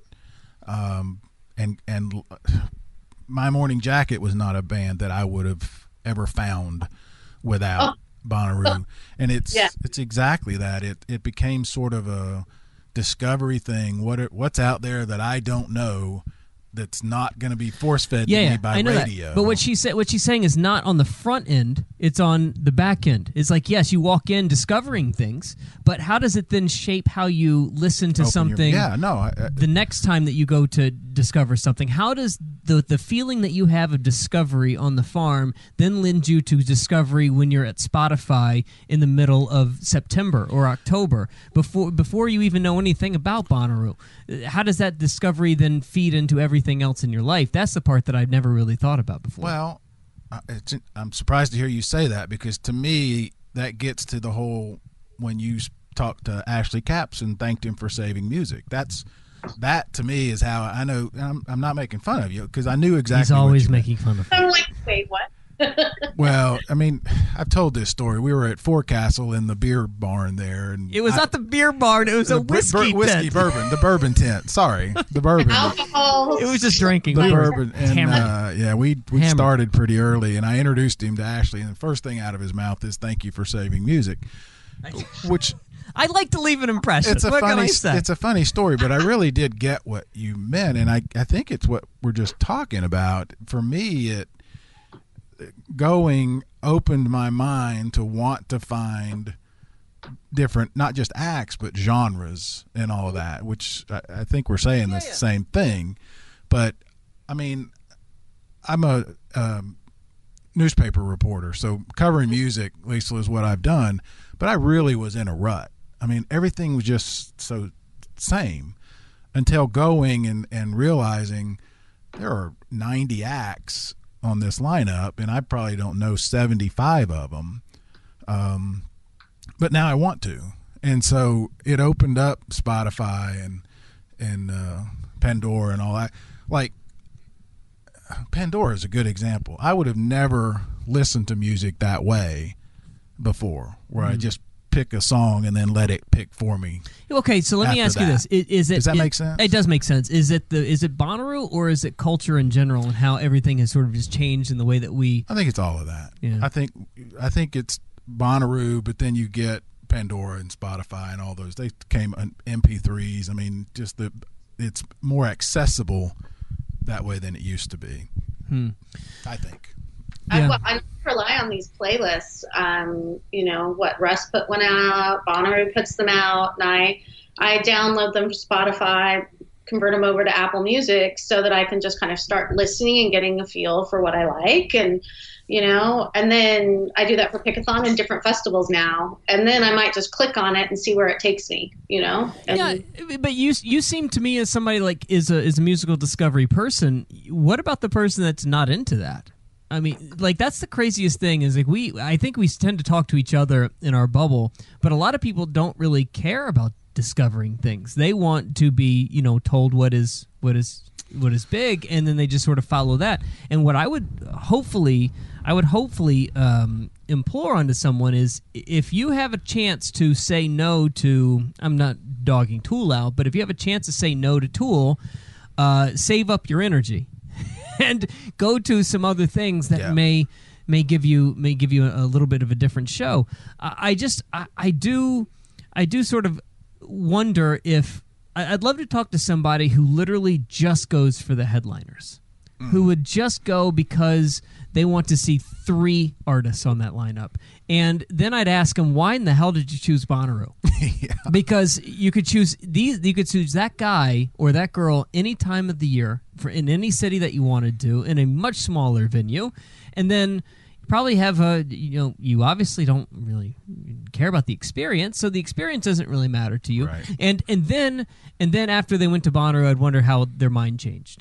and My Morning Jacket was not a band that I would have ever found without Bonnaroo, and it's exactly that. It became sort of a discovery thing. What's out there that I don't know? That's not going to be force-fed to me by radio. That. But what she's saying is not on the front end; it's on the back end. It's like, yes, you walk in discovering things, but how does it then shape how you listen to something? The next time that you go to discover something, how does the feeling that you have of discovery on the farm then lend you to discovery when you're at Spotify in the middle of September or October before you even know anything about Bonnaroo? How does that discovery then feed into everything else in your life? That's the part that I've never really thought about before. Well, I'm surprised to hear you say that, because to me that gets to the whole, when you talked to Ashley Capps and thanked him for saving music, that to me is how I know. I'm not making fun of you, because I knew exactly. He's always making fun of me. I'm like, wait, what? Well, I mean, I've told this story. We were at Forecastle in the beer barn there, and it was not the beer barn; it was a whiskey tent. The bourbon tent. Sorry, the bourbon. Alcohol. It was just drinking. The bourbon, and we started pretty early, and I introduced him to Ashley, and the first thing out of his mouth is "Thank you for saving music," which. I like to leave an impression. It's a funny story, but I really did get what you meant, and I think it's what we're just talking about. For me, going opened my mind to want to find different, not just acts, but genres and all of that, which I think we're saying the same thing. But, I mean, I'm a newspaper reporter, so covering music, Lisa, is what I've done. But I really was in a rut. I mean, everything was just so same until going and realizing there are 90 acts on this lineup, and I probably don't know 75 of them. But now I want to. And so it opened up Spotify and Pandora and all that. Like, Pandora is a good example. I would have never listened to music that way before, where I just pick a song and then let it pick for me. Okay, so let me ask you this: does that make sense? It does make sense. Is it Bonnaroo, or is it culture in general, and how everything has sort of just changed in the way that we? I think it's all of that. Yeah. I think it's Bonnaroo, but then you get Pandora and Spotify and all those. They came on MP3s. I mean, just it's more accessible that way than it used to be. I think. Yeah. I rely on these playlists. You know, what Russ put one out, Bonnaroo puts them out, and I download them from Spotify, convert them over to Apple Music so that I can just kind of start listening and getting a feel for what I like. And, you know, and then I do that for Pickathon and different festivals now. And then I might just click on it and see where it takes me, you know? And yeah, but you seem to me as somebody like is a musical discovery person. What about the person that's not into that? I mean, like, that's the craziest thing is, like, I think we tend to talk to each other in our bubble, but a lot of people don't really care about discovering things. They want to be, you know, told what is big, and then they just sort of follow that. And what I would hopefully implore onto someone is, if you have a chance to say no to, I'm not dogging Tool out, but if you have a chance to say no to Tool, save up your energy and go to some other things that may give you a little bit of a different show. I do sort of wonder if I'd love to talk to somebody who literally just goes for the headliners, who would just go because they want to see 3 artists on that lineup. And then I'd ask them, why in the hell did you choose Bonnaroo? Because you could choose that guy or that girl any time of the year in any city that you wanted to, in a much smaller venue. And then probably have you obviously don't really care about the experience, so the experience doesn't really matter to you. Right. And then after they went to Bonnaroo, I'd wonder how their mind changed.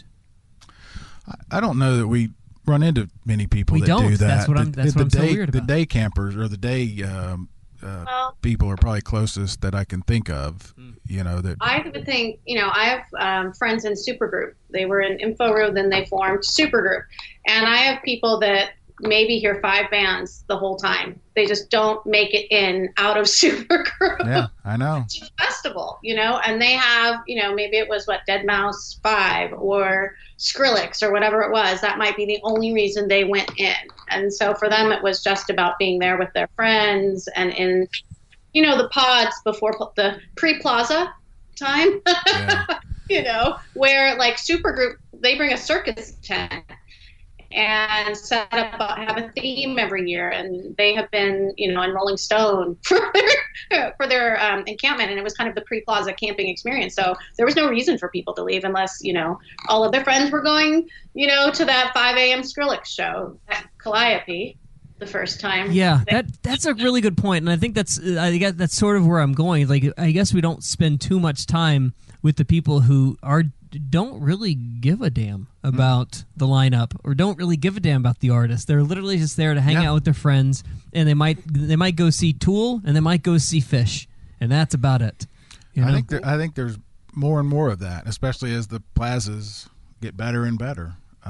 I don't know that we run into many people that do that. That's what I'm so weird about. The day campers or the day people are probably closest that I can think of. You know, that I would think. You know, I have friends in Supergroup. They were in InfoRoo, then they formed Supergroup, and I have people that maybe hear 5 bands the whole time. They just don't make it out of Supergroup. Yeah, I know. To the festival, you know, and they have, you know, maybe it was Deadmau5 5 or Skrillex or whatever it was. That might be the only reason they went in. And so for them, it was just about being there with their friends and in, you know, the pods before the pre-Plaza time, you know, where like Supergroup, they bring a circus tent and have a theme every year, and they have been, you know, in Rolling Stone for their encampment, and it was kind of the pre-Plaza camping experience. So there was no reason for people to leave unless, you know, all of their friends were going, you know, to that 5 a.m. Skrillex show at Calliope the first time. Yeah, that's a really good point, and I think that's sort of where I'm going. Like, I guess we don't spend too much time with the people who don't really give a damn about the lineup or don't really give a damn about the artist. They're literally just there to hang out with their friends, and they might go see Tool and they might go see Fish, and that's about it. You know? I think there's more and more of that, especially as the plazas get better and better.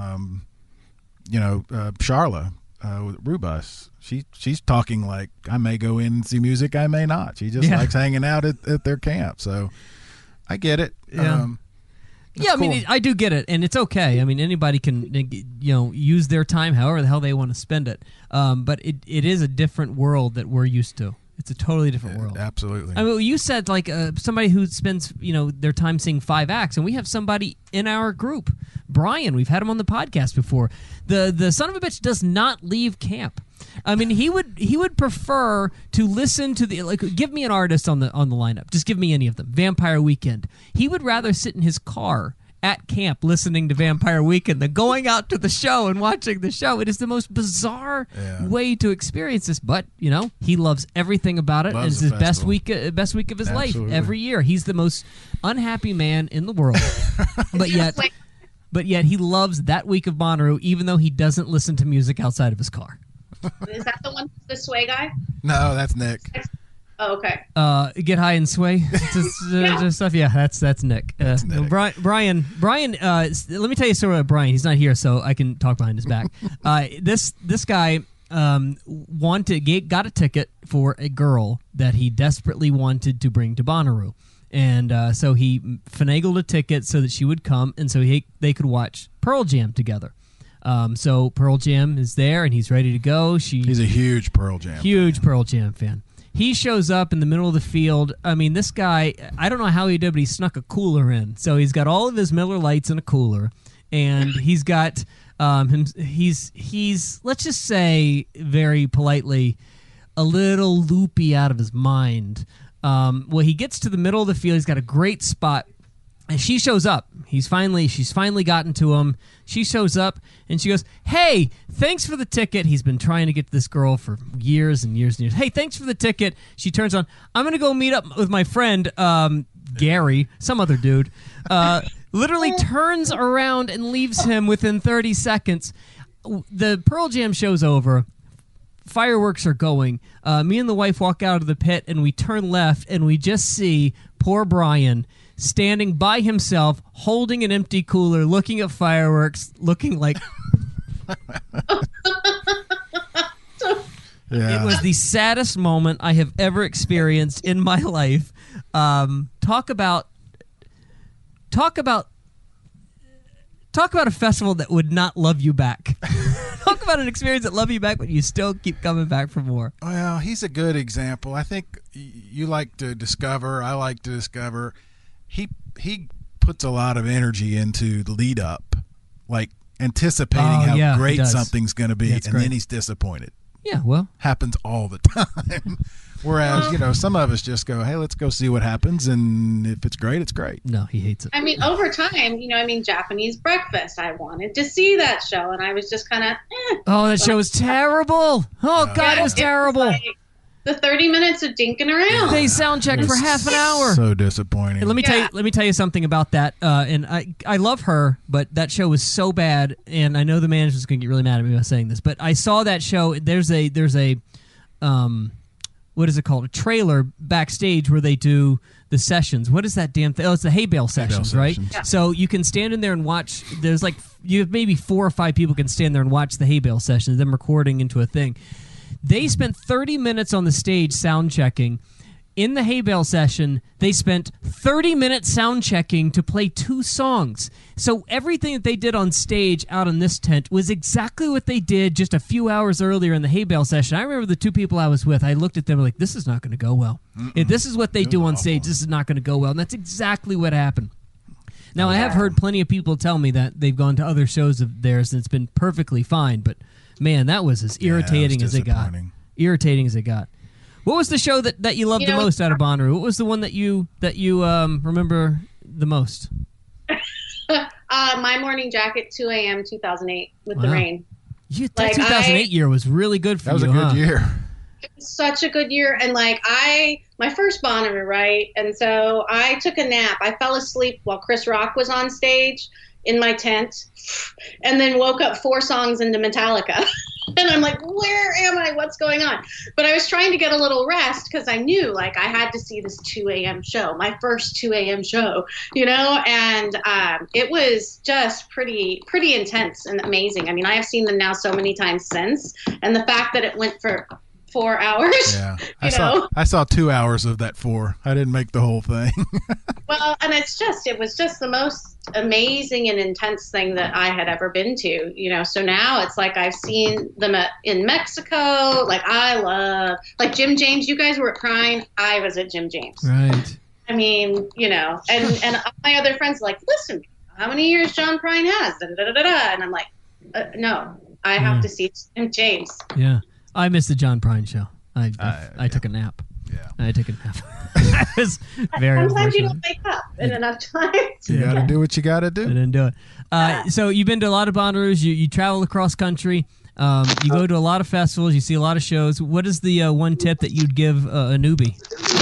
You know, Charla with Rubus, she's talking like, I may go in and see music, I may not. She just likes hanging out at their camp. So I get it. Yeah. Yeah, I mean, I do get it, and it's okay. I mean, anybody can, you know, use their time however the hell they want to spend it. But it is a different world that we're used to. It's a totally different world. Absolutely. I mean, you said like somebody who spends, you know, their time seeing 5 acts, and we have somebody in our group, Brian. We've had him on the podcast before. The son of a bitch does not leave camp. I mean, he would prefer to listen to give me an artist on the lineup. Just give me any of them. Vampire Weekend. He would rather sit in his car at camp listening to Vampire Weekend than going out to the show and watching the show. It is the most bizarre way to experience this, but he loves everything about it. And it's his best week of his life every year. He's the most unhappy man in the world, but yet he loves that week of Bonnaroo, even though he doesn't listen to music outside of his car. Is that the one, the sway guy? No, that's Nick. Oh, okay. Get high and sway just stuff. Yeah, that's Nick. Nick. Brian. Let me tell you a story about Brian. He's not here, so I can talk behind his back. This guy got a ticket for a girl that he desperately wanted to bring to Bonnaroo, and so he finagled a ticket so that she would come, and so they could watch Pearl Jam together. So Pearl Jam is there, and he's ready to go. He's a huge Pearl Jam Pearl Jam fan. He shows up in the middle of the field. I mean, this guy, I don't know how he did, but he snuck a cooler in. So he's got all of his Miller Lights in a cooler, and he's got he's let's just say very politely a little loopy out of his mind. Well, he gets to the middle of the field. He's got a great spot. And she shows up. She's finally gotten to him. She shows up and she goes, "Hey, thanks for the ticket." He's been trying to get to this girl for years and years and years. "Hey, thanks for the ticket." She turns on, "I'm going to go meet up with my friend, Gary," some other dude. Literally turns around and leaves him within 30 seconds. The Pearl Jam show's over. Fireworks are going. Me and the wife walk out of the pit and we turn left and we just see poor Brian standing by himself, holding an empty cooler, looking at fireworks, looking like... It was the saddest moment I have ever experienced in my life. Talk about a festival that would not love you back. Talk about an experience that love you back, but you still keep coming back for more. Well, he's a good example. I think you like to discover. I like to discover. He puts a lot of energy into the lead up, like anticipating how great something's going to be, and then he's disappointed. Yeah, well, happens all the time. Whereas, some of us just go, "Hey, let's go see what happens," and if it's great, it's great. No, he hates it. I mean, over time, Japanese Breakfast. I wanted to see that show, and I was just kind of. Oh, that show was terrible. Oh God, it was terrible. The 30 minutes of dinking around. They sound checked for half an hour. So disappointing. Let me tell you something about that. And I love her, but that show was so bad. And I know the manager's going to get really mad at me about saying this, but I saw that show. There's a what is it called? A trailer backstage where they do the sessions. What is that damn thing? Oh, it's the hay bale sessions, right? Yeah. So you can stand in there and watch. There's you have maybe 4 or 5 people can stand there and watch the hay bale sessions, them recording into a thing. They spent 30 minutes on the stage sound checking. In the hay bale session, they spent 30 minutes sound checking to play 2 songs. So everything that they did on stage out in this tent was exactly what they did just a few hours earlier in the hay bale session. I remember the 2 people I was with, I looked at them like, this is not going to go well. If this is what they do on stage, this is not going to go well. And that's exactly what happened. Now, I have heard plenty of people tell me that they've gone to other shows of theirs and it's been perfectly fine, but man, that was as irritating as it got. Irritating as it got. What was the show that you loved the most out of Bonnaroo? What was the one that you remember the most? My Morning Jacket, 2 a.m. 2008 with the rain. That 2008 year was really good for you. That was a good year. It was such a good year, and my first Bonnaroo, right? And so I took a nap. I fell asleep while Chris Rock was on stage in my tent, and then woke up 4 songs into Metallica. And I'm like, where am I? What's going on? But I was trying to get a little rest because I knew I had to see this 2 a.m. show, my first 2 a.m. show, and it was just pretty intense and amazing. I mean, I have seen them now so many times since, and the fact that it went for 4 hours. Yeah, I saw 2 hours of that 4. I didn't make the whole thing. Well, and it was just the most amazing and intense thing that I had ever been to, So now it's like I've seen them in Mexico. I love, Jim James. You guys were at Prime. I was at Jim James. Right. I mean, and all my other friends listen, how many years John Prine has? Da, da, da, da, da. And I'm like, no, I have to see James. Yeah. I missed the John Prine show. I took a nap. Yeah. I took a nap. It was very Sometimes you unfortunate. don't wake up in enough time. You got to do what you got to I do. didn't do it. So you've been to a lot of Bonnaroo's. You travel across country. You go to a lot of festivals. You see a lot of shows. What is the one tip that you'd give a newbie?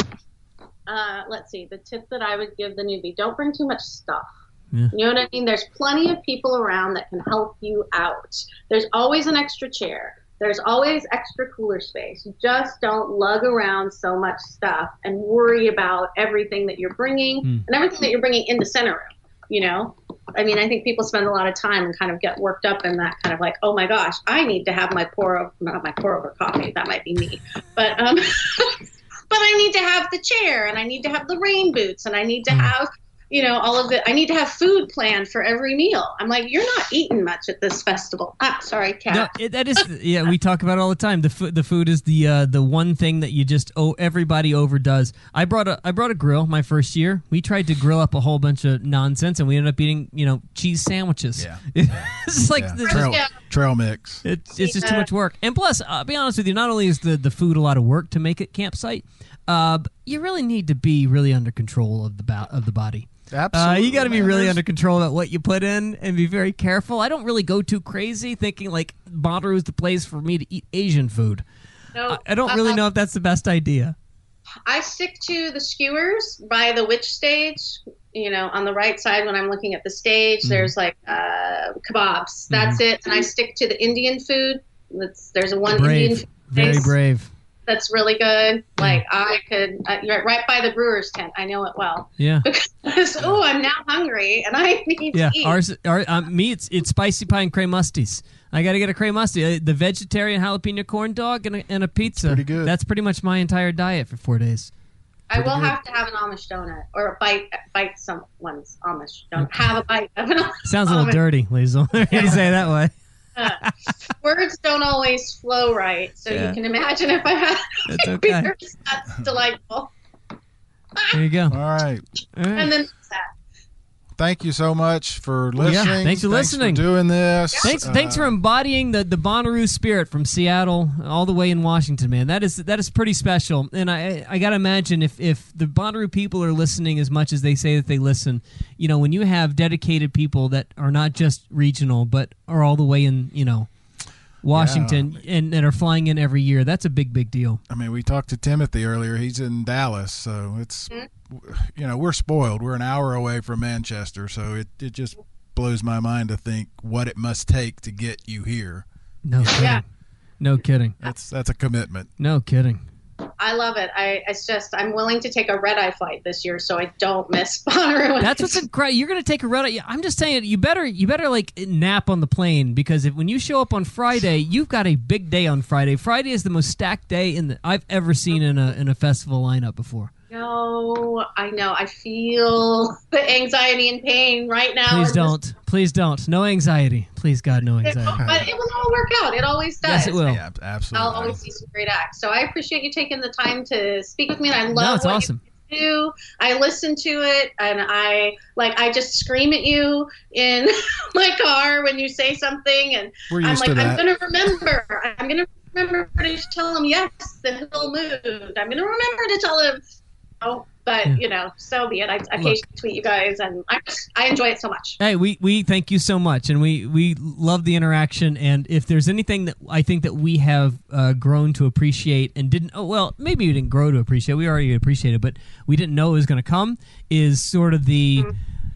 Let's see. The tip that I would give the newbie: don't bring too much stuff. Yeah. You know what I mean? There's plenty of people around that can help you out. There's always an extra chair. There's always extra cooler space. You just don't lug around so much stuff and worry about everything that you're bringing and everything that you're bringing in the center room. You know, I mean, I think people spend a lot of time and kind of get worked up in that kind of like, oh my gosh, I need to have not my pour over coffee. That might be me, but but I need to have the chair, and I need to have the rain boots, and I need to have, you know, all of it. I need to have food planned for every meal. I'm like, you're not eating much at this festival. Sorry, cat. No, that is, yeah, we talk about it all the time. The food is the one thing that you just everybody overdoes. I brought a grill my first year. We tried to grill up a whole bunch of nonsense, and we ended up eating, you know, cheese sandwiches. Yeah. It's like trail mix. It's just too much work. And plus, I'll be honest with you, not only is the food a lot of work to make it campsite, but you really need to be really under control of the body. Absolutely. You got to be really under control about what you put in and be very careful. I don't really go too crazy thinking like Bonnaroo is the place for me to eat Asian food. No, I don't really know if that's the best idea. I stick to the skewers by the witch stage. You know, on the right side when I'm looking at the stage, there's like kebabs. That's it. And I stick to the Indian food. There's a one Brave. Indian food Very place brave. that's really good. Like I could, you're right by the brewer's tent. I know it well. Yeah. Because I'm now hungry and I need to eat. Me, it's spicy pie and cremusties. I got to get a cremusty, the vegetarian jalapeno corn dog, and a pizza. Pretty good. That's pretty much my entire diet for 4 days. I will have to have an Amish donut or bite someone's Amish donut. Have a bite of an Amish. Sounds a little dirty, Liesl. You say it that way. Words don't always flow right, so you can imagine if I had That's okay. beers, that's delightful. There you go. All right. And then Thank you so much for listening. Yeah, thanks for listening. For doing this. Thanks for embodying the Bonnaroo spirit from Seattle all the way in Washington, man. That is pretty special. And I got to imagine if the Bonnaroo people are listening as much as they say that they listen, you know, when you have dedicated people that are not just regional but are all the way in, you know, Washington and are flying in every year, that's a big deal. I mean, we talked to Timothy earlier. He's in Dallas, so it's, you know, we're spoiled. We're an hour away from Manchester, so it just blows my mind to think what it must take to get you here. No kidding. Yeah. No kidding. That's a commitment. No kidding. I love it. I'm willing to take a red-eye flight this year so I don't miss Bonnaroo. That's what's incredible. You're going to take a red eye. I'm just saying, you better like nap on the plane, because when you show up on Friday, you've got a big day on Friday. Friday is the most stacked day I've ever seen in a festival lineup before. No, I know. I feel the anxiety and pain right now. Please don't. No anxiety. Please, God, no anxiety. But it will all work out. It always does. Yes, it will. Yeah, absolutely. I'll always see some great acts. So I appreciate you taking the time to speak with me, and I love it's what awesome. you do. I listen to it, and I just scream at you in my car when you say something, and I'm like, I'm going to remember. I'm going to remember to tell him yes, then he'll move. I'm going to remember to tell him. But you know, so be it. I occasionally tweet you guys, and I enjoy it so much. Hey, we thank you so much, and we love the interaction. And if there's anything that I think that we have grown to appreciate and maybe we didn't grow to appreciate. We already appreciate it, but we didn't know it was going to come. Is sort of the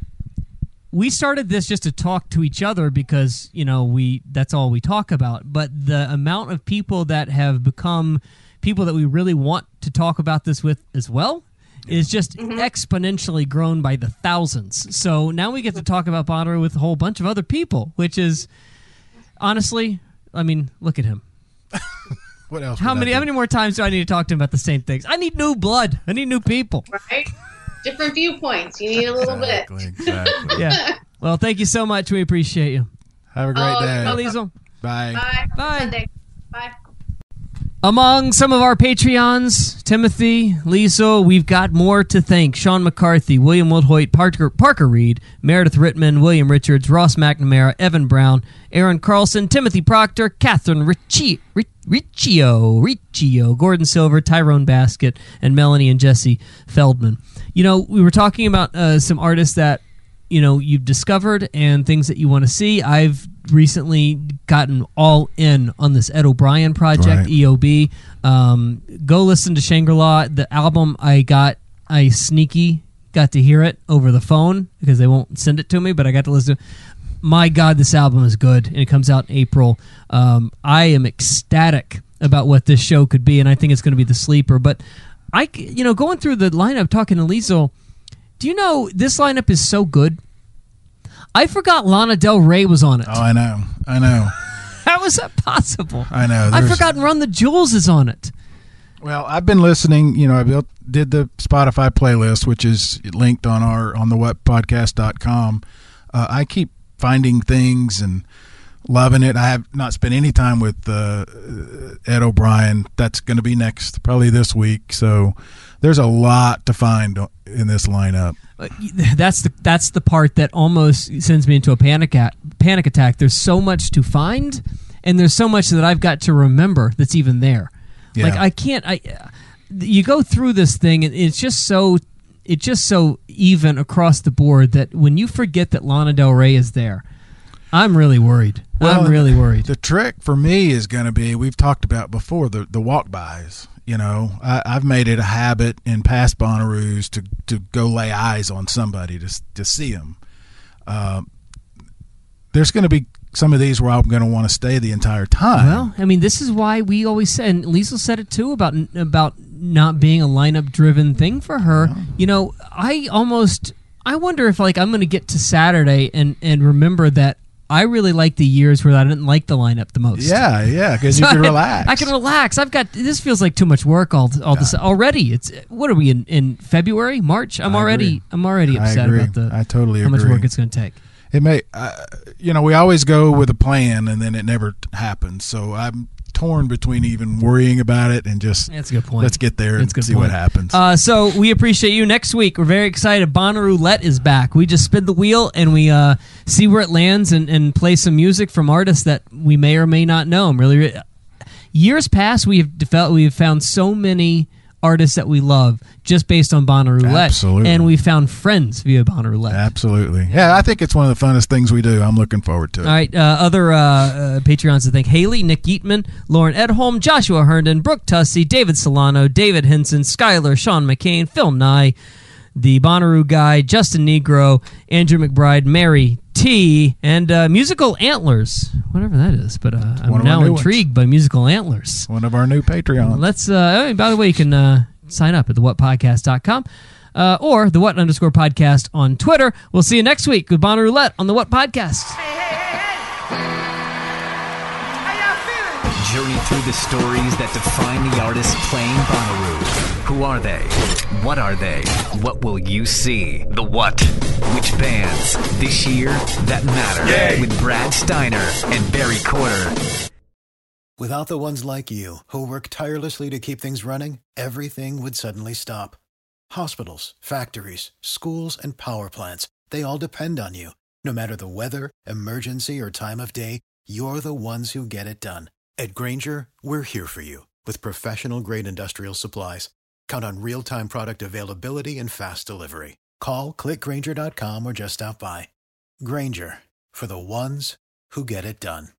we started this just to talk to each other because, you know, that's all we talk about. But the amount of people that have become people that we really want to talk about this with as well is just exponentially grown by the thousands. So now we get to talk about Bonnaroo with a whole bunch of other people, which is, honestly, I mean, look at him. What else? How many more times do I need to talk to him about the same things? I need new blood. I need new people. Right? Different viewpoints. You need a little bit. Exactly. Yeah. Well, thank you so much. We appreciate you. Have a great day. Bye, Liesl. Bye. Bye. Bye. Sunday. Bye. Among some of our Patreons, Timothy, Liesel, we've got more to thank. Sean McCarthy, William Woodhoyt, Parker Reed, Meredith Rittman, William Richards, Ross McNamara, Evan Brown, Aaron Carlson, Timothy Proctor, Catherine Riccio, Gordon Silver, Tyrone Basket, and Melanie and Jesse Feldman. You know, we were talking about some artists that, you know, you've discovered and things that you want to see. I've recently gotten all in on this Ed O'Brien project, right. EOB. Go listen to Shangri-La. The album I sneaky got to hear it over the phone because they won't send it to me, but I got to listen to it. My God, this album is good, and it comes out in April. I am ecstatic about what this show could be, and I think it's going to be the sleeper. But going through the lineup, talking to Liesel, do you know this lineup is so good? I forgot Lana Del Rey was on it. Oh, I know. How is that possible? I know. I've forgotten Run the Jewels is on it. Well, I've been listening. You know, I did the Spotify playlist, which is linked on the whatpodcast.com. I keep finding things and loving it. I have not spent any time with Ed O'Brien. That's going to be next, probably this week. So there's a lot to find in this lineup. That's the part that almost sends me into a panic attack. There's so much to find, and there's so much that I've got to remember that's even there. Yeah. Like I can't. You go through this thing, and it's just so even across the board that when you forget that Lana Del Rey is there, I'm really worried. Well, I'm really worried. The trick for me is going to be, we've talked about before, the walk-bys. You know, I've made it a habit in past Bonnaroos to go lay eyes on somebody to see them. There's going to be some of these where I'm going to want to stay the entire time. Well, I mean, this is why we always said, and Liesel said it too, about not being a lineup-driven thing for her. Yeah. You know, I wonder if, like, I'm going to get to Saturday and remember that I really like the years where I didn't like the lineup the most. Yeah, because you can relax. I can relax. This feels like too much work this already. It's what are we in February, March? I'm already upset about I totally how agree. much work it's going to take. It may, we always go with a plan and then it never happens. So I'm torn between even worrying about it and just that's a good point. Let's get there and see what happens. So we appreciate you. Next week we're very excited. Bonnaroo is back. We just spin the wheel and we see where it lands and play some music from artists that we may or may not know. Years past we have found so many artists that we love just based on Bonnaroo. Absolutely. And we found friends via Bonnaroo. Absolutely. Yeah, I think it's one of the funnest things we do. I'm looking forward to it. All right, other Patreons to thank: Haley, Nick Eatman, Lauren Edholm, Joshua Herndon, Brooke Tussey, David Solano, David Henson, Skylar, Sean McCain, Phil Nye, the Bonnaroo guy, Justin Negro, Andrew McBride, Mary T, and Musical Antlers, whatever that is. But I'm now intrigued by Musical Antlers. One of our new Patreons. Let's. By the way, you can sign up at thewhatpodcast.com or the what_podcast on Twitter. We'll see you next week with Bonnaroo on the What Podcast. Journey through the stories that define the artists playing Bonnaroo. Who are they? What are they? What will you see? The what? Which bands this year that matter? Yay. With Brad Steiner and Barry Corder. Without the ones like you who work tirelessly to keep things running, everything would suddenly stop. Hospitals, factories, schools, and power plants, they all depend on you. No matter the weather, emergency, or time of day, you're the ones who get it done. At Grainger, we're here for you with professional-grade industrial supplies. Count on real-time product availability and fast delivery. Call, click Grainger.com, or just stop by. Grainger, for the ones who get it done.